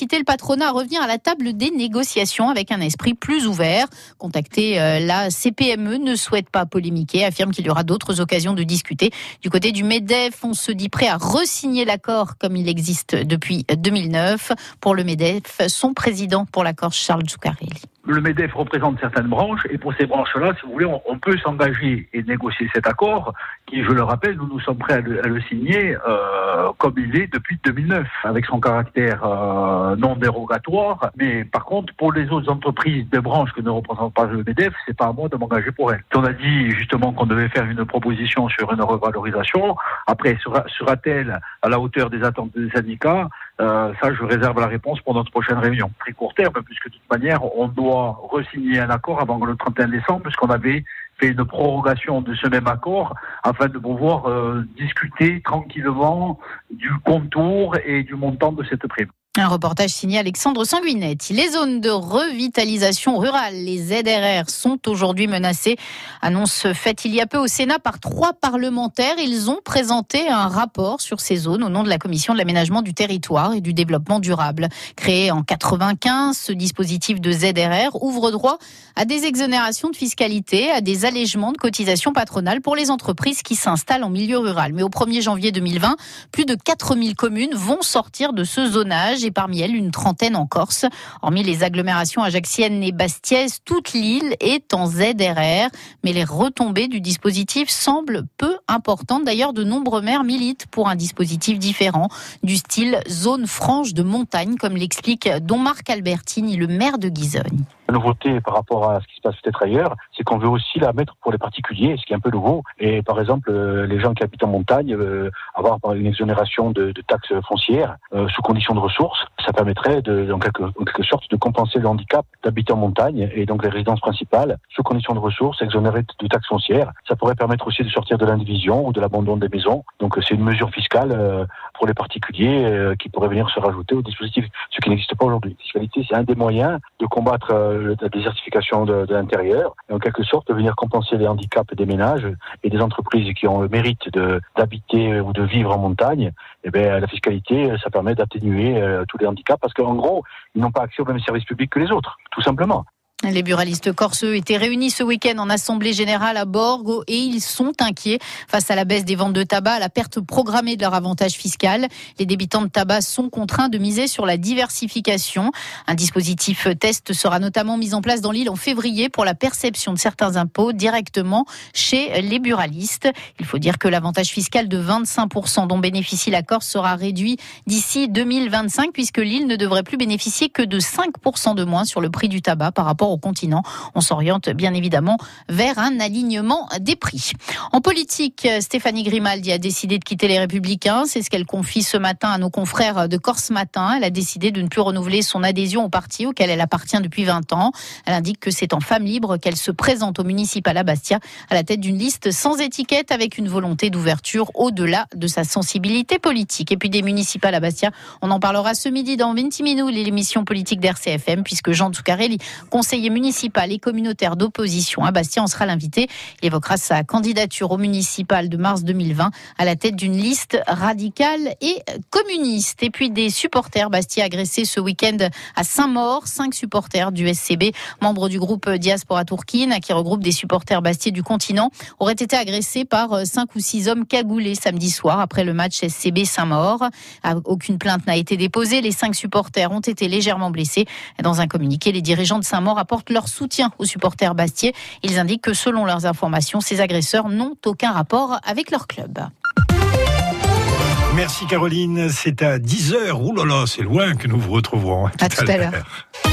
inciter le patronat à revenir à la table des négociations avec un esprit plus ouvert. Contacté, la CPME ne souhaite pas polémiquer, affirme qu'il y aura d'autres occasions de discuter. Du côté du MEDEF, on se dit prêt à re-signer l'accord comme il existe depuis 2009. Pour le MEDEF, son président pour la Corse, Charles Zuccarelli. Le MEDEF représente certaines branches et pour ces branches-là, si vous voulez, on peut s'engager et négocier cet accord qui, je le rappelle, nous sommes prêts à le signer comme il est depuis 2009, avec son caractère non dérogatoire. Mais par contre, pour les autres entreprises de branches que ne représente pas le MEDEF, c'est pas à moi de m'engager pour elles. On a dit justement qu'on devait faire une proposition sur une revalorisation. Après, sera-t-elle à la hauteur des attentes des syndicats ? Ça, je réserve la réponse pour notre prochaine réunion. Très court terme, puisque de toute manière, on doit re-signer un accord avant le 31 décembre, puisqu'on avait fait une prorogation de ce même accord afin de pouvoir discuter tranquillement du contour et du montant de cette prime. Un reportage signé Alexandre Sanguinetti. Les zones de revitalisation rurale, les ZRR, sont aujourd'hui menacées. Annonce faite il y a peu au Sénat par 3 parlementaires. Ils ont présenté un rapport sur ces zones au nom de la Commission de l'aménagement du territoire et du développement durable. Créé en 95, ce dispositif de ZRR ouvre droit à des exonérations de fiscalité, à des allégements de cotisations patronales pour les entreprises qui s'installent en milieu rural. Mais au 1er janvier 2020, plus de 4000 communes vont sortir de ce zonage. Et parmi elles, une trentaine en Corse. Hormis les agglomérations ajaxiennes et bastiaises, toute l'île est en ZRR. Mais les retombées du dispositif semblent peu importantes. D'ailleurs, de nombreux maires militent pour un dispositif différent, du style zone franche de montagne, comme l'explique Don Marc Albertini, le maire de Guizogne. La nouveauté par rapport à ce qui se passe peut-être ailleurs, c'est qu'on veut aussi la mettre pour les particuliers, ce qui est un peu nouveau. Et par exemple, les gens qui habitent en montagne, avoir une exonération de taxes foncières sous condition de ressources, ça permettrait en quelque sorte de compenser le handicap d'habiter en montagne et donc les résidences principales sous condition de ressources, exonérées de taxes foncières. Ça pourrait permettre aussi de sortir de l'indivision ou de l'abandon des maisons. Donc c'est une mesure fiscale pour les particuliers qui pourrait venir se rajouter au dispositif, ce qui n'existe pas aujourd'hui. La fiscalité, c'est un des moyens de combattre la désertification de l'intérieur et en quelque sorte de venir compenser les handicaps des ménages et des entreprises qui ont le mérite d'habiter ou de vivre en montagne. Et bien la fiscalité, ça permet d'atténuer tous les handicaps parce qu'en gros, ils n'ont pas accès aux mêmes services publics que les autres, tout simplement. Les buralistes corses étaient réunis ce week-end en assemblée générale à Borgo et ils sont inquiets face à la baisse des ventes de tabac, à la perte programmée de leur avantage fiscal. Les débitants de tabac sont contraints de miser sur la diversification. Un dispositif test sera notamment mis en place dans l'île en février pour la perception de certains impôts directement chez les buralistes. Il faut dire que l'avantage fiscal de 25% dont bénéficie la Corse sera réduit d'ici 2025 puisque l'île ne devrait plus bénéficier que de 5% de moins sur le prix du tabac par rapport au continent. On s'oriente bien évidemment vers un alignement des prix. En politique, Stéphanie Grimaldi a décidé de quitter les Républicains. C'est ce qu'elle confie ce matin à nos confrères de Corse Matin. Elle a décidé de ne plus renouveler son adhésion au parti auquel elle appartient depuis 20 ans. Elle indique que c'est en femme libre qu'elle se présente au municipal à Bastia à la tête d'une liste sans étiquette avec une volonté d'ouverture au-delà de sa sensibilité politique. Et puis des municipales à Bastia, on en parlera ce midi dans 20 minutes, l'émission politique d'RCFM, puisque Jean Zuccarelli, conseiller municipal et communautaire d'opposition à Bastia, en sera l'invité. Il évoquera sa candidature au municipal de mars 2020 à la tête d'une liste radicale et communiste. Et puis des supporters bastia agressés ce week-end à Saint-Maur. 5 supporters du SCB, membres du groupe Diaspora Tourquine, qui regroupe des supporters bastiais du continent, auraient été agressés par 5 ou 6 hommes cagoulés samedi soir après le match SCB Saint-Maur. Aucune plainte n'a été déposée. Les 5 supporters ont été légèrement blessés. Dans un communiqué, les dirigeants de Saint-Maur apportent leur soutien aux supporters bastiais. Ils indiquent que selon leurs informations, ces agresseurs n'ont aucun rapport avec leur club. Merci Caroline, c'est à 10h. Ouh là là, c'est loin que nous vous retrouverons. À tout à l'heure.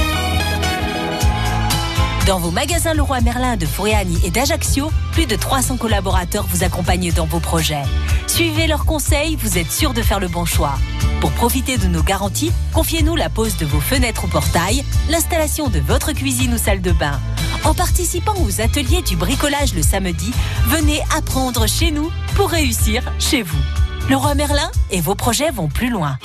Dans vos magasins Leroy Merlin de Furiani et d'Ajaccio, plus de 300 collaborateurs vous accompagnent dans vos projets. Suivez leurs conseils, vous êtes sûr de faire le bon choix. Pour profiter de nos garanties, confiez-nous la pose de vos fenêtres au portail, l'installation de votre cuisine ou salle de bain. En participant aux ateliers du bricolage le samedi, venez apprendre chez nous pour réussir chez vous. Leroy Merlin et vos projets vont plus loin.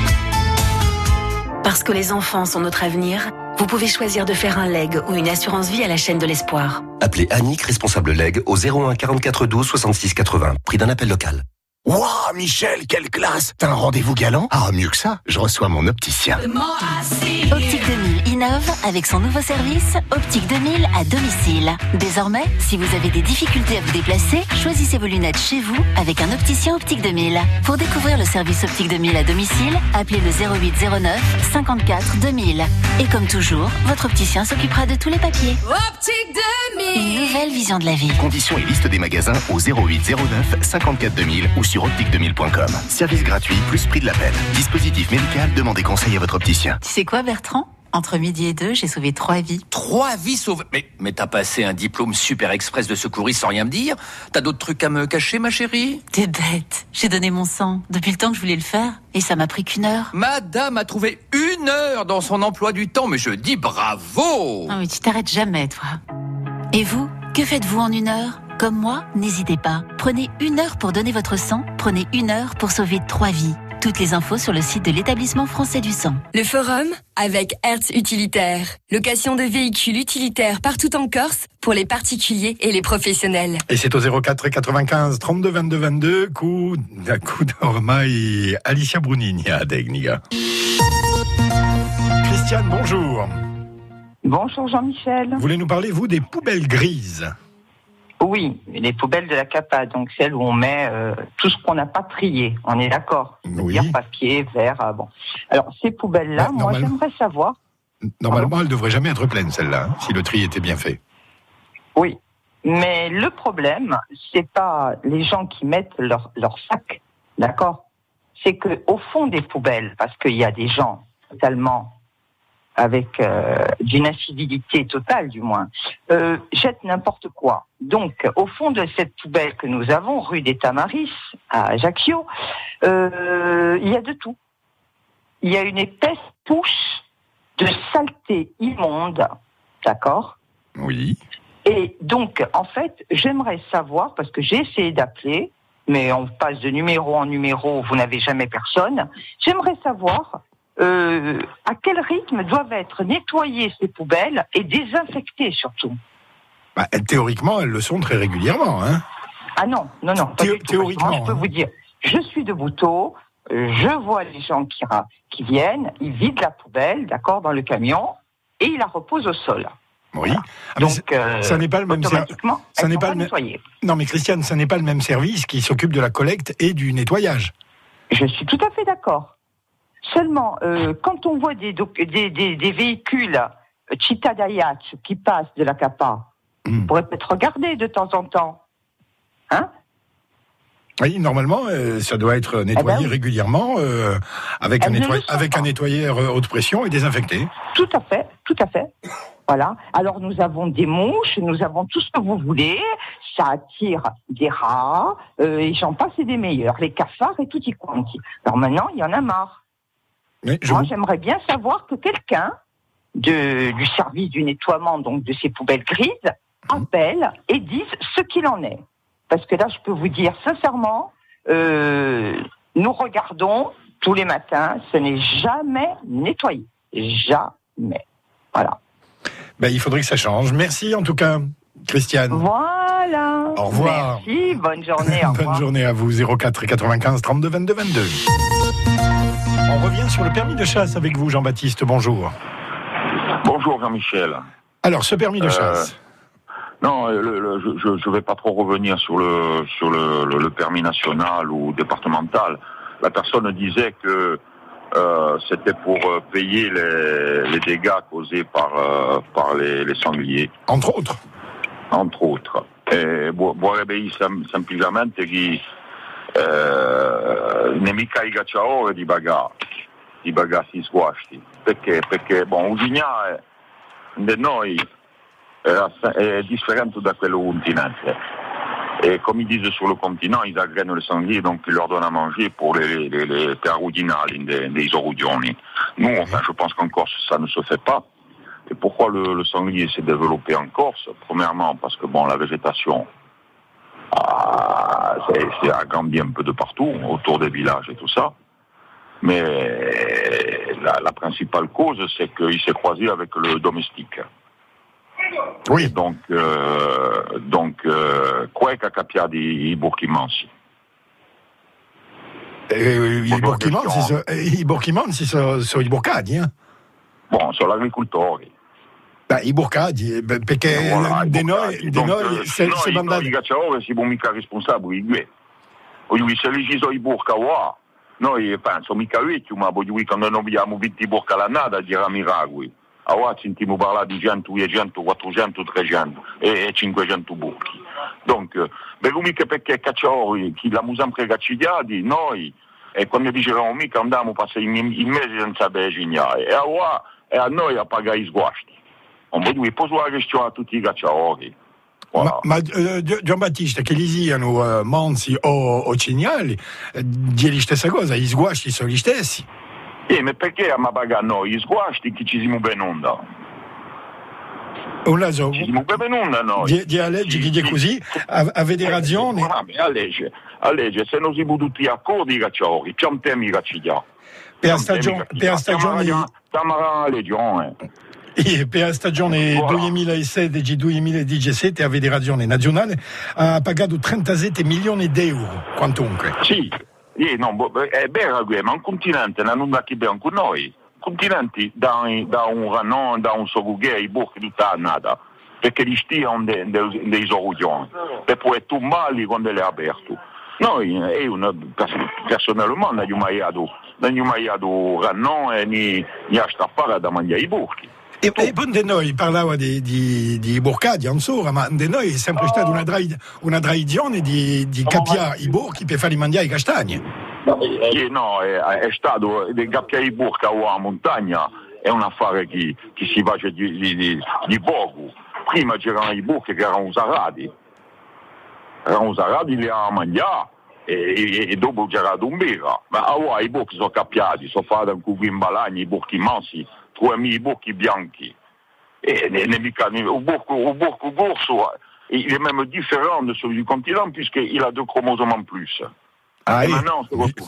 Parce que les enfants sont notre avenir, vous pouvez choisir de faire un leg ou une assurance vie à la chaîne de l'espoir. Appelez Annick, responsable leg, au 01 44 12 66 80. Prix d'un appel local. Waouh, Michel, quelle classe! T'as un rendez-vous galant? Ah, mieux que ça, je reçois mon opticien. Optique 2000 innove avec son nouveau service Optique 2000 à domicile. Désormais, si vous avez des difficultés à vous déplacer, choisissez vos lunettes chez vous avec un opticien Optique 2000. Pour découvrir le service Optique 2000 à domicile, appelez le 08 09 54 2000. Et comme toujours, votre opticien s'occupera de tous les papiers. Optique 2000. Une nouvelle vision de la vie. Conditions et liste des magasins au 08 09 54 2000 ou sur optique2000.com. Service gratuit plus prix de l'appel. Dispositif médical, demandez conseil à votre opticien. Tu sais quoi, Bertrand? Entre midi et 2, j'ai sauvé 3 vies. 3 vies sauvées. Mais t'as passé un diplôme super express de secouriste sans rien me dire? T'as d'autres trucs à me cacher, ma chérie? T'es bête. J'ai donné mon sang depuis le temps que je voulais le faire et ça m'a pris qu'1 heure. Madame a trouvé 1 heure dans son emploi du temps, mais je dis bravo! Ah oui, tu t'arrêtes jamais, toi. Et vous, que faites-vous en 1 heure? Comme moi, n'hésitez pas. Prenez 1 heure pour donner votre sang. Prenez 1 heure pour sauver 3 vies. Toutes les infos sur le site de l'Établissement français du sang. Le forum avec Hertz Utilitaire. Location de véhicules utilitaires partout en Corse pour les particuliers et les professionnels. Et c'est au 04 95 32 22 22 coup d'ormai Alicia Brunini à Degniga. Christiane, bonjour. Bonjour Jean-Michel. Vous voulez nous parler, vous, des poubelles grises? Oui, les poubelles de la CAPA, donc celles où on met tout ce qu'on n'a pas trié, on est d'accord? Oui. C'est-à-dire papier, verre, bon. Alors, ces poubelles-là, moi j'aimerais savoir... Normalement, elles ne devraient jamais être pleines, celles-là, hein, si le tri était bien fait. Oui, mais le problème, c'est pas les gens qui mettent leur sac, d'accord? C'est qu'au fond des poubelles, parce qu'il y a des gens totalement... avec d'une incivilité totale du moins, jettent n'importe quoi. Donc, au fond de cette poubelle que nous avons, rue des Tamaris, à Ajaccio, il y a de tout. Il y a une épaisse couche de saleté immonde, d'accord? Oui. Et donc, en fait, j'aimerais savoir, parce que j'ai essayé d'appeler, mais on passe de numéro en numéro, vous n'avez jamais personne, j'aimerais savoir... à quel rythme doivent être nettoyées ces poubelles et désinfectées surtout? Théoriquement, elles le sont très régulièrement. Hein. Ah non. Théoriquement. Je peux vous dire, je suis de Bouteau, je vois les gens qui viennent, ils vident la poubelle, d'accord, dans le camion, et ils la reposent au sol. Oui. Donc, ça n'est pas le même service. Ça n'est pas nettoyé. Non, mais Christiane, ça n'est pas le même service qui s'occupe de la collecte et du nettoyage. Je suis tout à fait d'accord. Seulement, quand on voit des véhicules Città d'Ajaccio qui passent de la CAPA, on pourrait peut-être regarder de temps en temps. Hein? Oui, normalement, ça doit être nettoyé régulièrement avec un nettoyeur haute pression et désinfecté. Tout à fait. Voilà. Alors, nous avons des mouches, nous avons tout ce que vous voulez. Ça attire des rats, et j'en passe et des meilleurs. Les cafards et tout y quanti. Alors maintenant, il y en a marre. Moi, j'aimerais bien savoir que quelqu'un du service du nettoiement, donc de ces poubelles grises, appelle et dise ce qu'il en est. Parce que là, je peux vous dire sincèrement, nous regardons tous les matins, ce n'est jamais nettoyé. Jamais. Voilà. Il faudrait que ça change. Merci en tout cas, Christiane. Voilà. Au revoir. Merci, bonne journée. Au revoir. Bonne journée à vous, 04 95 32 22 22. On revient sur le permis de chasse avec vous, Jean-Baptiste. Bonjour. Bonjour, Jean-Michel. Alors, ce permis de chasse. Non, je ne vais pas trop revenir sur le permis national ou départemental. La personne disait que c'était pour payer les dégâts causés par les sangliers. Entre autres. E vorrei semplicemente che nemica i cacciatori di bagassi sguasti. Perché Usignà da noi è differente da quello continente. Et comme ils disent sur le continent, ils agrènent le sanglier, donc ils leur donnent à manger pour les arrudinali des orudioni. Nous, enfin, je pense qu'en Corse, ça ne se fait pas. Et pourquoi le sanglier s'est développé en Corse? Premièrement, parce que la végétation s'est agrandie un peu de partout, autour des villages et tout ça. Mais la principale cause, c'est qu'il s'est croisé avec le domestique. Oui. Donc, quoi qu'a capitato i burchimansi. I borchimonsi sono i boccadi, eh? Bon, sono agricoltori. I boccadi, perché di noi se mandate... I cacciatori siamo mica responsabili, se li ci sono i burca qua, noi penso mica vecchio, ma quando noi abbiamo 20 burca all'annata, gira miracoli. Ora sentiamo parlare di 100, 400, 300 e 500 burchi. Dunque, mica perché cacciatori, chi l'abbiamo sempre cacciati, noi, e quando dicevamo mica andavamo a passare i mesi senza becinare, e ora è a noi a pagare i sguasti. Non voglio posare la questione a tutti i cacciatori. Voilà. Ma Giambattista, che li siano Monzi o Cignali, di la stessa cosa, i sguasti sono gli stessi. Ma perché a pagare noi gli sguasti che ci siamo ben onda? Ci siamo ben onda noi. Di a legge che dice così, avete ragione. A legge, se non siamo tutti d'accordo i cacciatori, c'è un tema i cacciatori. Per la stagione... Tamara Legione. Per la stagione 2016-2017 avete ragione, Nazionale ha pagato 37 milioni di euro, quantunque. Sì, è vero, ma un continente non ha che abbiamo con noi. Continenti da un Ranon, da un Sogughe, i burchi tutta annata, perché li stiano dei soluzioni, per poi tombare quando è aperto. Noi, personalmente, non abbiamo mai dato Ranon e ni a staffare da mangiare i burchi. E poi di noi parlava di burcadi, ancora, ma di noi è sempre stata una tradizione di capire i burchi per farli mangiare i castagni. No, è stato di capire i burchi a montagna, è un affare che si face di poco. Prima c'erano i burchi che erano usarati li a mangiare e dopo c'era un birra. Ma ora i burchi sono cappiati, sono fatti con i balagni, i burchi massi. I burchi bianchi un burco gorso il est même différent de celui du continent puisqu'il a 2 chromosomes en plus. Ah, et maintenant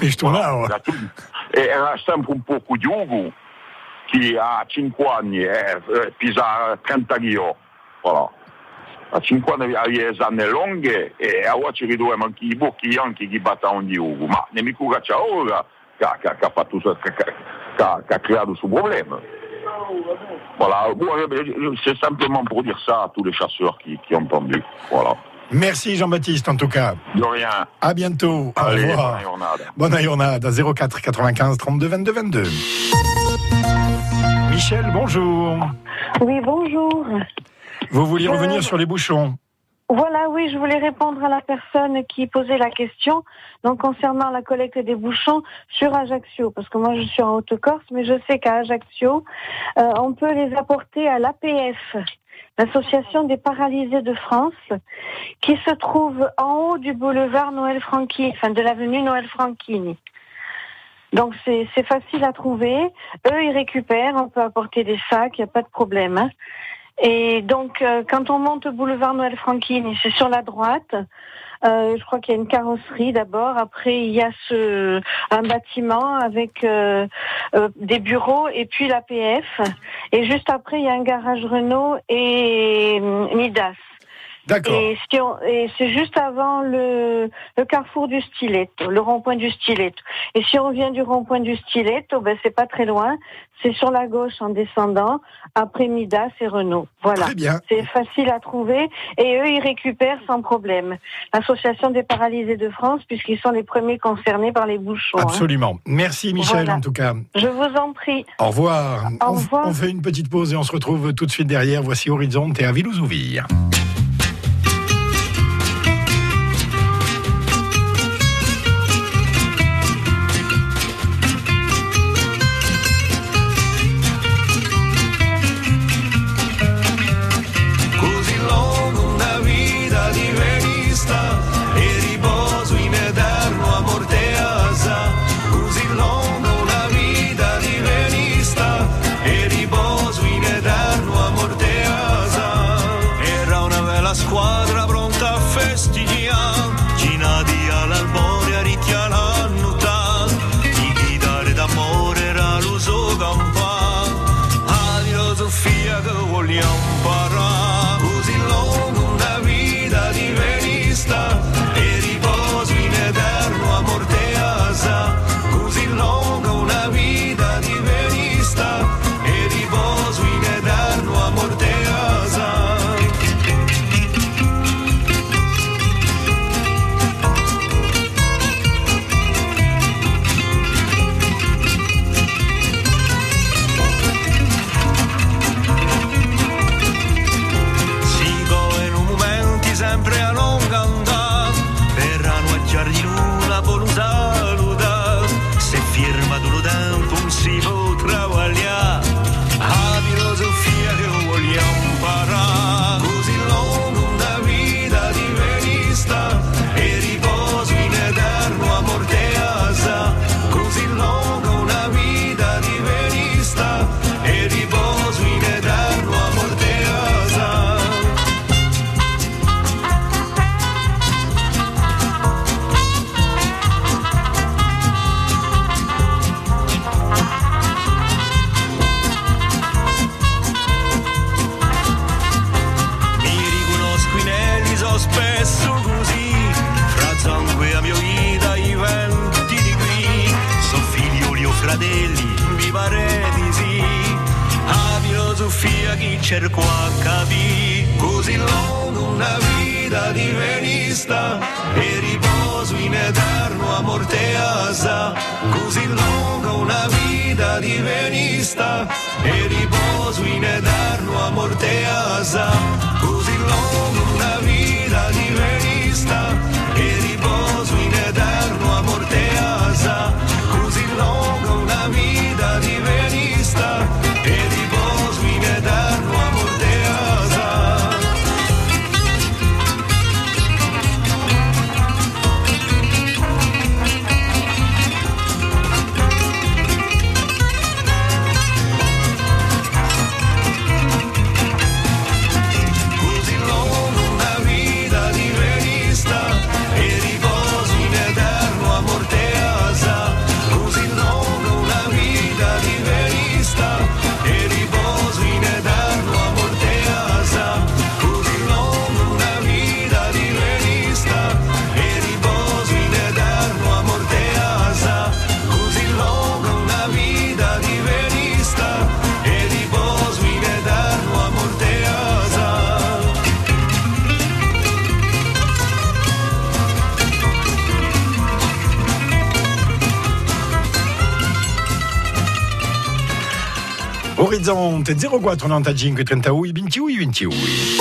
era sempre un poco di ugo che a 5 anni pisa 30 kg. Voilà. A 5 anni aveva le zanne lunghe e ora ci ritroviamo anche i burchi bianchi che battavano di ugo, ma nemico cacciaora che ha creato ce problème. Voilà, c'est simplement pour dire ça à tous les chasseurs qui ont entendu. Voilà. Merci Jean-Baptiste en tout cas. De rien. À bientôt. Allez, au revoir. Bonne journée. 04 95 32 22 22. Michel, bonjour. Oui, bonjour. Vous vouliez revenir sur les bouchons? Voilà, oui, je voulais répondre à la personne qui posait la question, donc concernant la collecte des bouchons sur Ajaccio, parce que moi je suis en Haute-Corse, mais je sais qu'à Ajaccio, on peut les apporter à l'APF, l'Association des paralysés de France, qui se trouve en haut du boulevard Noël Franchini, enfin de l'avenue Noël Franchini. Donc c'est facile à trouver. Eux, ils récupèrent, on peut apporter des sacs, il n'y a pas de problème, hein. Et donc, quand on monte au boulevard Noël Franchini, c'est sur la droite. Je crois qu'il y a une carrosserie d'abord. Après, il y a un bâtiment avec des bureaux et puis l'APF. Et juste après, il y a un garage Renault et Midas. D'accord. Et c'est juste avant le carrefour du Stiletto, le rond-point du Stiletto. Et si on vient du rond-point du Stiletto, ben c'est pas très loin. C'est sur la gauche en descendant, après Midas et Renault. Voilà. Très bien. C'est facile à trouver et eux, ils récupèrent sans problème. L'Association des paralysés de France, puisqu'ils sont les premiers concernés par les bouchons. Absolument. Merci Michel, voilà. En tout cas. Je vous en prie. Au revoir. Au revoir. On fait une petite pause et on se retrouve tout de suite derrière. Voici Horizonte et à Villouzouvilles. canta, verranno a giardino una volontà luda, se firma tutto tempo non si potrà vagliare, la filosofia che vogliamo imparare, così lungo una vita di venista, e riposo in eterno amor te asa, così lungo una vita di venista, e riposo in eterno amor te asa. Spesso così, fra zangue e a mia vita i venti di qui, so figlioli o fratelli, mi pare di sì, la filosofia che cerco a capire, così lungo una vita di venista, e riposo in eterno amor te asa, così lungo una vita di venista, e riposo in eterno amor te asa, così lungo una vita di venista, e riposo in eterno amor te asa, così lungo una vita di venista, e riposo in eterno amor te asa. Orizzonte 0495 32 28 28.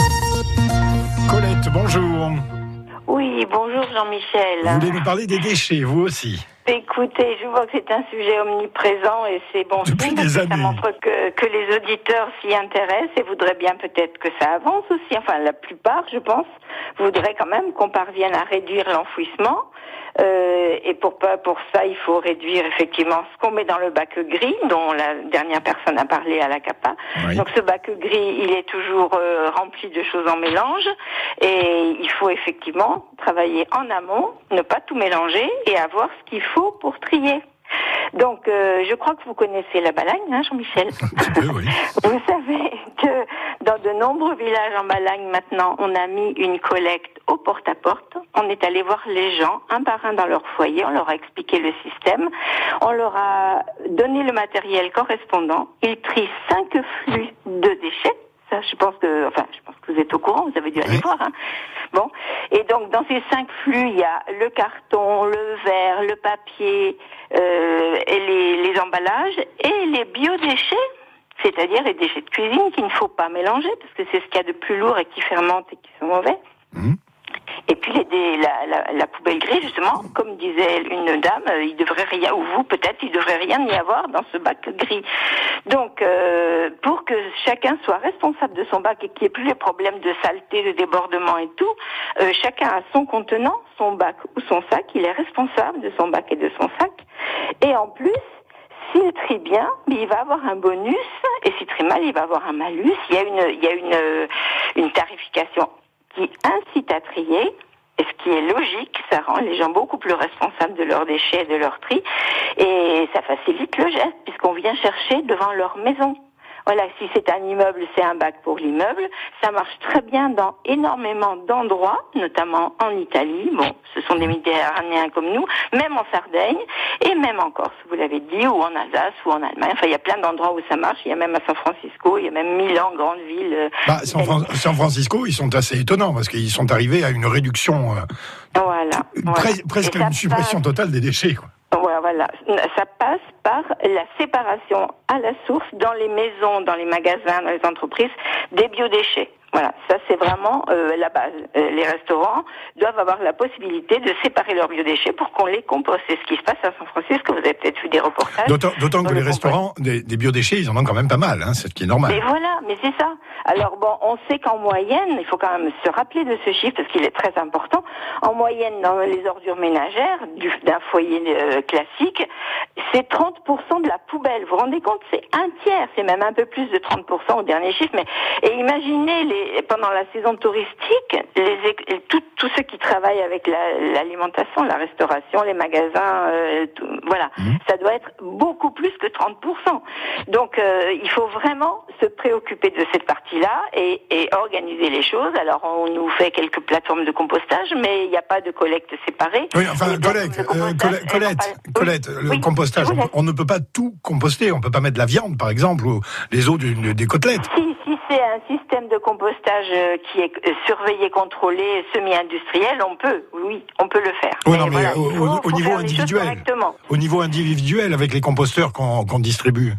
Colette, bonjour. Oui, bonjour Jean-Michel. Vous voulez nous parler des déchets, vous aussi? Écoutez, je vois que c'est un sujet omniprésent et c'est bon signe parce que ça montre que les auditeurs s'y intéressent et voudraient bien peut-être que ça avance aussi. Enfin, la plupart, je pense, voudraient quand même qu'on parvienne à réduire l'enfouissement. Et pour ça, il faut réduire effectivement ce qu'on met dans le bac gris, dont la dernière personne a parlé à la CAPA. Oui. Donc ce bac gris, il est toujours rempli de choses en mélange, et il faut effectivement travailler en amont, ne pas tout mélanger et avoir ce qu'il faut pour trier. Donc, je crois que vous connaissez la Balagne, hein, Jean-Michel. Oui. Vous savez que dans de nombreux villages en Balagne, maintenant, on a mis une collecte au porte-à-porte. On est allé voir les gens, un par un dans leur foyer. On leur a expliqué le système. On leur a donné le matériel correspondant. Ils trient 5 flux de déchets. Ça, je pense que vous êtes au courant, vous avez dû aller voir, hein. Bon. Et donc, dans ces 5 flux, il y a le carton, le verre, le papier, et les emballages, et les biodéchets, c'est-à-dire les déchets de cuisine qu'il ne faut pas mélanger, parce que c'est ce qu'il y a de plus lourd et qui fermente et qui sont mauvais. Et puis la poubelle grise, justement, comme disait une dame, il devrait rien, ou vous peut-être, il devrait rien y avoir dans ce bac gris. Donc, pour que chacun soit responsable de son bac et qu'il n'y ait plus les problèmes de saleté, de débordement et tout, chacun a son contenant, son bac ou son sac, il est responsable de son bac et de son sac. Et en plus, s'il trie bien, il va avoir un bonus, et s'il trie mal, il va avoir un malus. Il y a une tarification qui incite à trier, et ce qui est logique, ça rend les gens beaucoup plus responsables de leurs déchets et de leur tri, et ça facilite le geste, puisqu'on vient chercher devant leur maison. Voilà, si c'est un immeuble, c'est un bac pour l'immeuble. Ça marche très bien dans énormément d'endroits, notamment en Italie. Bon, ce sont des Méditerranéens comme nous, même en Sardaigne, et même en Corse, vous l'avez dit, ou en Alsace, ou en Allemagne. Enfin, il y a plein d'endroits où ça marche. Il y a même à San Francisco, il y a même Milan, grande ville. San Francisco, ils sont assez étonnants, parce qu'ils sont arrivés à une réduction, presque une suppression totale des déchets, quoi. Voilà, ça passe par la séparation à la source dans les maisons, dans les magasins, dans les entreprises, des biodéchets. Voilà, ça c'est vraiment la base. Les restaurants doivent avoir la possibilité de séparer leurs biodéchets pour qu'on les composte. C'est ce qui se passe à San Francisco. Vous avez peut-être vu des reportages. D'autant que les restaurants, des biodéchets, ils en ont quand même pas mal, hein, c'est ce qui est normal. Mais voilà, mais c'est ça. Alors bon, on sait qu'en moyenne, il faut quand même se rappeler de ce chiffre parce qu'il est très important. En moyenne, dans les ordures ménagères d'un foyer classique, c'est 30% de la poubelle. Vous vous rendez compte? C'est un tiers, c'est même un peu plus de 30% au dernier chiffre. Et imaginez pendant la saison touristique, tous ceux qui travaillent avec l'alimentation, la restauration, les magasins, ça doit être beaucoup plus que 30%. Donc il faut vraiment se préoccuper de cette partie-là et organiser les choses. Alors on nous fait quelques plateformes de compostage, mais il n'y a pas de collecte séparée. Oui, enfin, Colette, le compostage, on ne peut pas tout composter. On ne peut pas mettre de la viande, par exemple, ou les os des côtelettes. Si c'est un système de compostage qui est surveillé, contrôlé, semi-industriel, on peut le faire. Oui, non, mais au niveau individuel. Au niveau individuel, avec les composteurs qu'on distribue.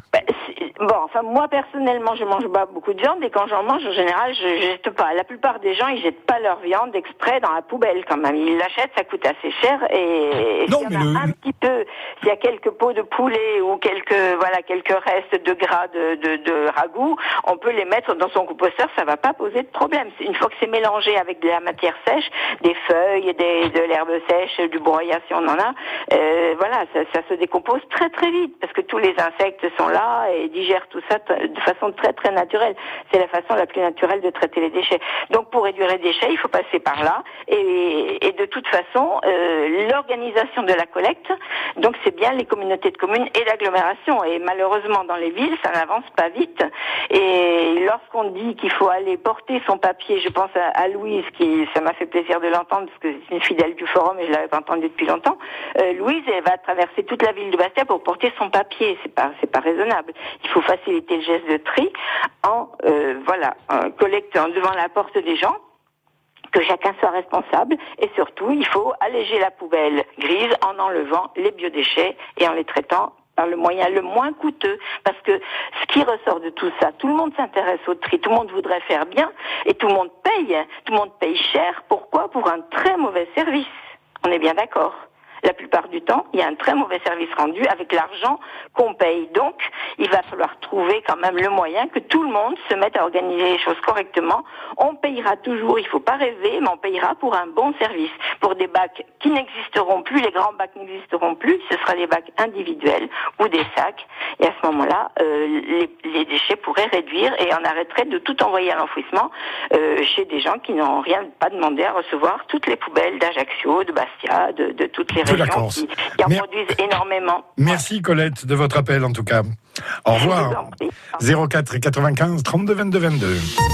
Moi personnellement, je mange pas beaucoup de viande et quand j'en mange, en général, je jette pas. La plupart des gens, ils jettent pas leur viande exprès dans la poubelle quand même. Ils l'achètent, ça coûte assez cher et s'il y a quelques pots de poulet ou quelques restes de gras de ragoût, on peut les mettre dans son composteur, ça va pas poser de problème. Une fois que c'est mélangé avec de la matière sèche, des feuilles, de l'herbe sèche, du broyat si on en a, ça se décompose très très vite parce que tous les insectes sont là et digèrent tout ça de façon très très naturelle. C'est la façon la plus naturelle de traiter les déchets. Donc pour réduire les déchets, il faut passer par là et de toute façon, l'organisation de la collecte, donc c'est bien les communautés de communes et d'agglomération et malheureusement dans les villes, ça n'avance pas vite et lorsqu'on dit qu'il faut aller porter son papier, je pense à Louise ça m'a fait plaisir de l'entendre parce que c'est une fidèle du forum et je l'avais pas entendu depuis longtemps. Louise, elle va traverser toute la ville de Bastia pour porter son papier, c'est pas raisonnable. Il faut faciliter le geste de tri en collectant devant la porte des gens, que chacun soit responsable et surtout il faut alléger la poubelle grise en enlevant les biodéchets et en les traitant par le moyen le moins coûteux, parce que ce qui ressort de tout ça, tout le monde s'intéresse au tri, tout le monde voudrait faire bien et tout le monde paye cher. Pourquoi? Pour un très mauvais service. On est bien d'accord. La plupart du temps, il y a un très mauvais service rendu avec l'argent qu'on paye. Donc, il va falloir trouver quand même le moyen que tout le monde se mette à organiser les choses correctement. On payera toujours, il ne faut pas rêver, mais on payera pour un bon service. Pour des bacs qui n'existeront plus, les grands bacs n'existeront plus, ce sera des bacs individuels ou des sacs. Et à ce moment-là, les déchets pourraient réduire et on arrêterait de tout envoyer à l'enfouissement chez des gens qui n'ont pas demandé à recevoir toutes les poubelles d'Ajaccio, de Bastia, de toutes les régions qui en produisent énormément. Merci Colette de votre appel en tout cas. Au revoir. 04 95 32 22 22.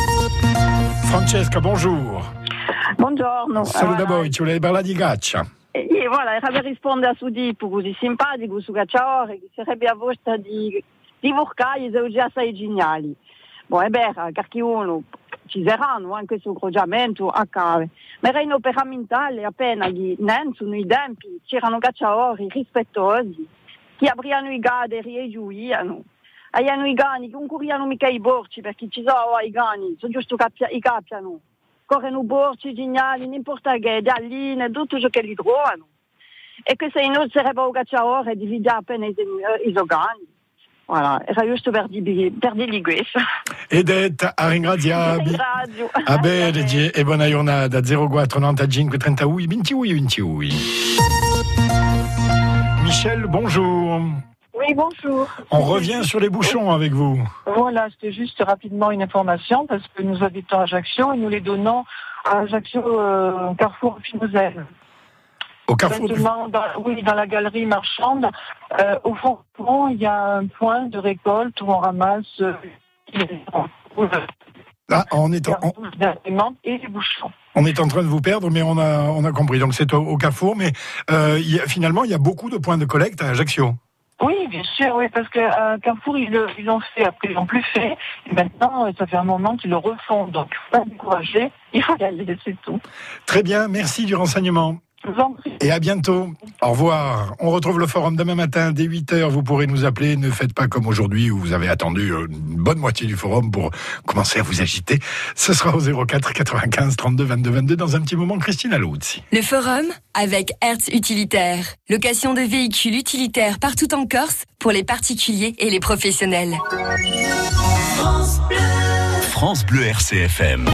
Francesca, bonjour. Buongiorno. Saluto a voi, ci voleva parlare di caccia. Voilà, per rispondere su Dippo così simpatico su Cacciaore, che sarebbe a vostra di Vorcai e già sei geniali. È vero, perché uno ci saranno anche sul crogiamento a cave, ma erano operamentali appena gli Nenzo nei tempi c'erano cacciatori rispettosi che aprivano i gaderi e giuiano. Avevano i cani che non corriano mica i borci perché ci sono i cani, sono giusto i cappiano. Corrono borci geniali, non importa che, galline, tutto ciò che li trovano. E che se non sarebbe un cacciatore dividia appena i cani. Voilà, era giusto per dirgli questo. Ed a ringraziarvi. A bene e buona giornata. 04 95 38 28 28. Michel, bonjour. Oui, bonjour. On revient sur les bouchons avec vous. Voilà, c'était juste rapidement une information parce que nous habitons à Ajaccio et nous les donnons à Ajaccio Carrefour Finozène. Au Carrefour dans la galerie marchande. Au fond, il y a un point de récolte où on ramasse on est et les bouchons. On est en train de vous perdre, mais on a compris. Donc c'est au Carrefour, mais finalement il y a beaucoup de points de collecte à Ajaccio. Oui, bien sûr, oui, parce que Carrefour, ils l'ont fait, après ils l'ont plus fait, et maintenant, ça fait un moment qu'ils le refont, donc il ne faut pas décourager, il faut y aller, c'est tout. Très bien, merci du renseignement. Je vous en prie. Et à bientôt. Au revoir. On retrouve le forum demain matin dès 8h. Vous pourrez nous appeler. Ne faites pas comme aujourd'hui où vous avez attendu une bonne moitié du forum pour commencer à vous agiter. Ce sera au 04 95 32 22 22 dans un petit moment. Christine Allouzzi. Le forum avec Hertz Utilitaire. Location de véhicules utilitaires partout en Corse pour les particuliers et les professionnels. France Bleu RCFM.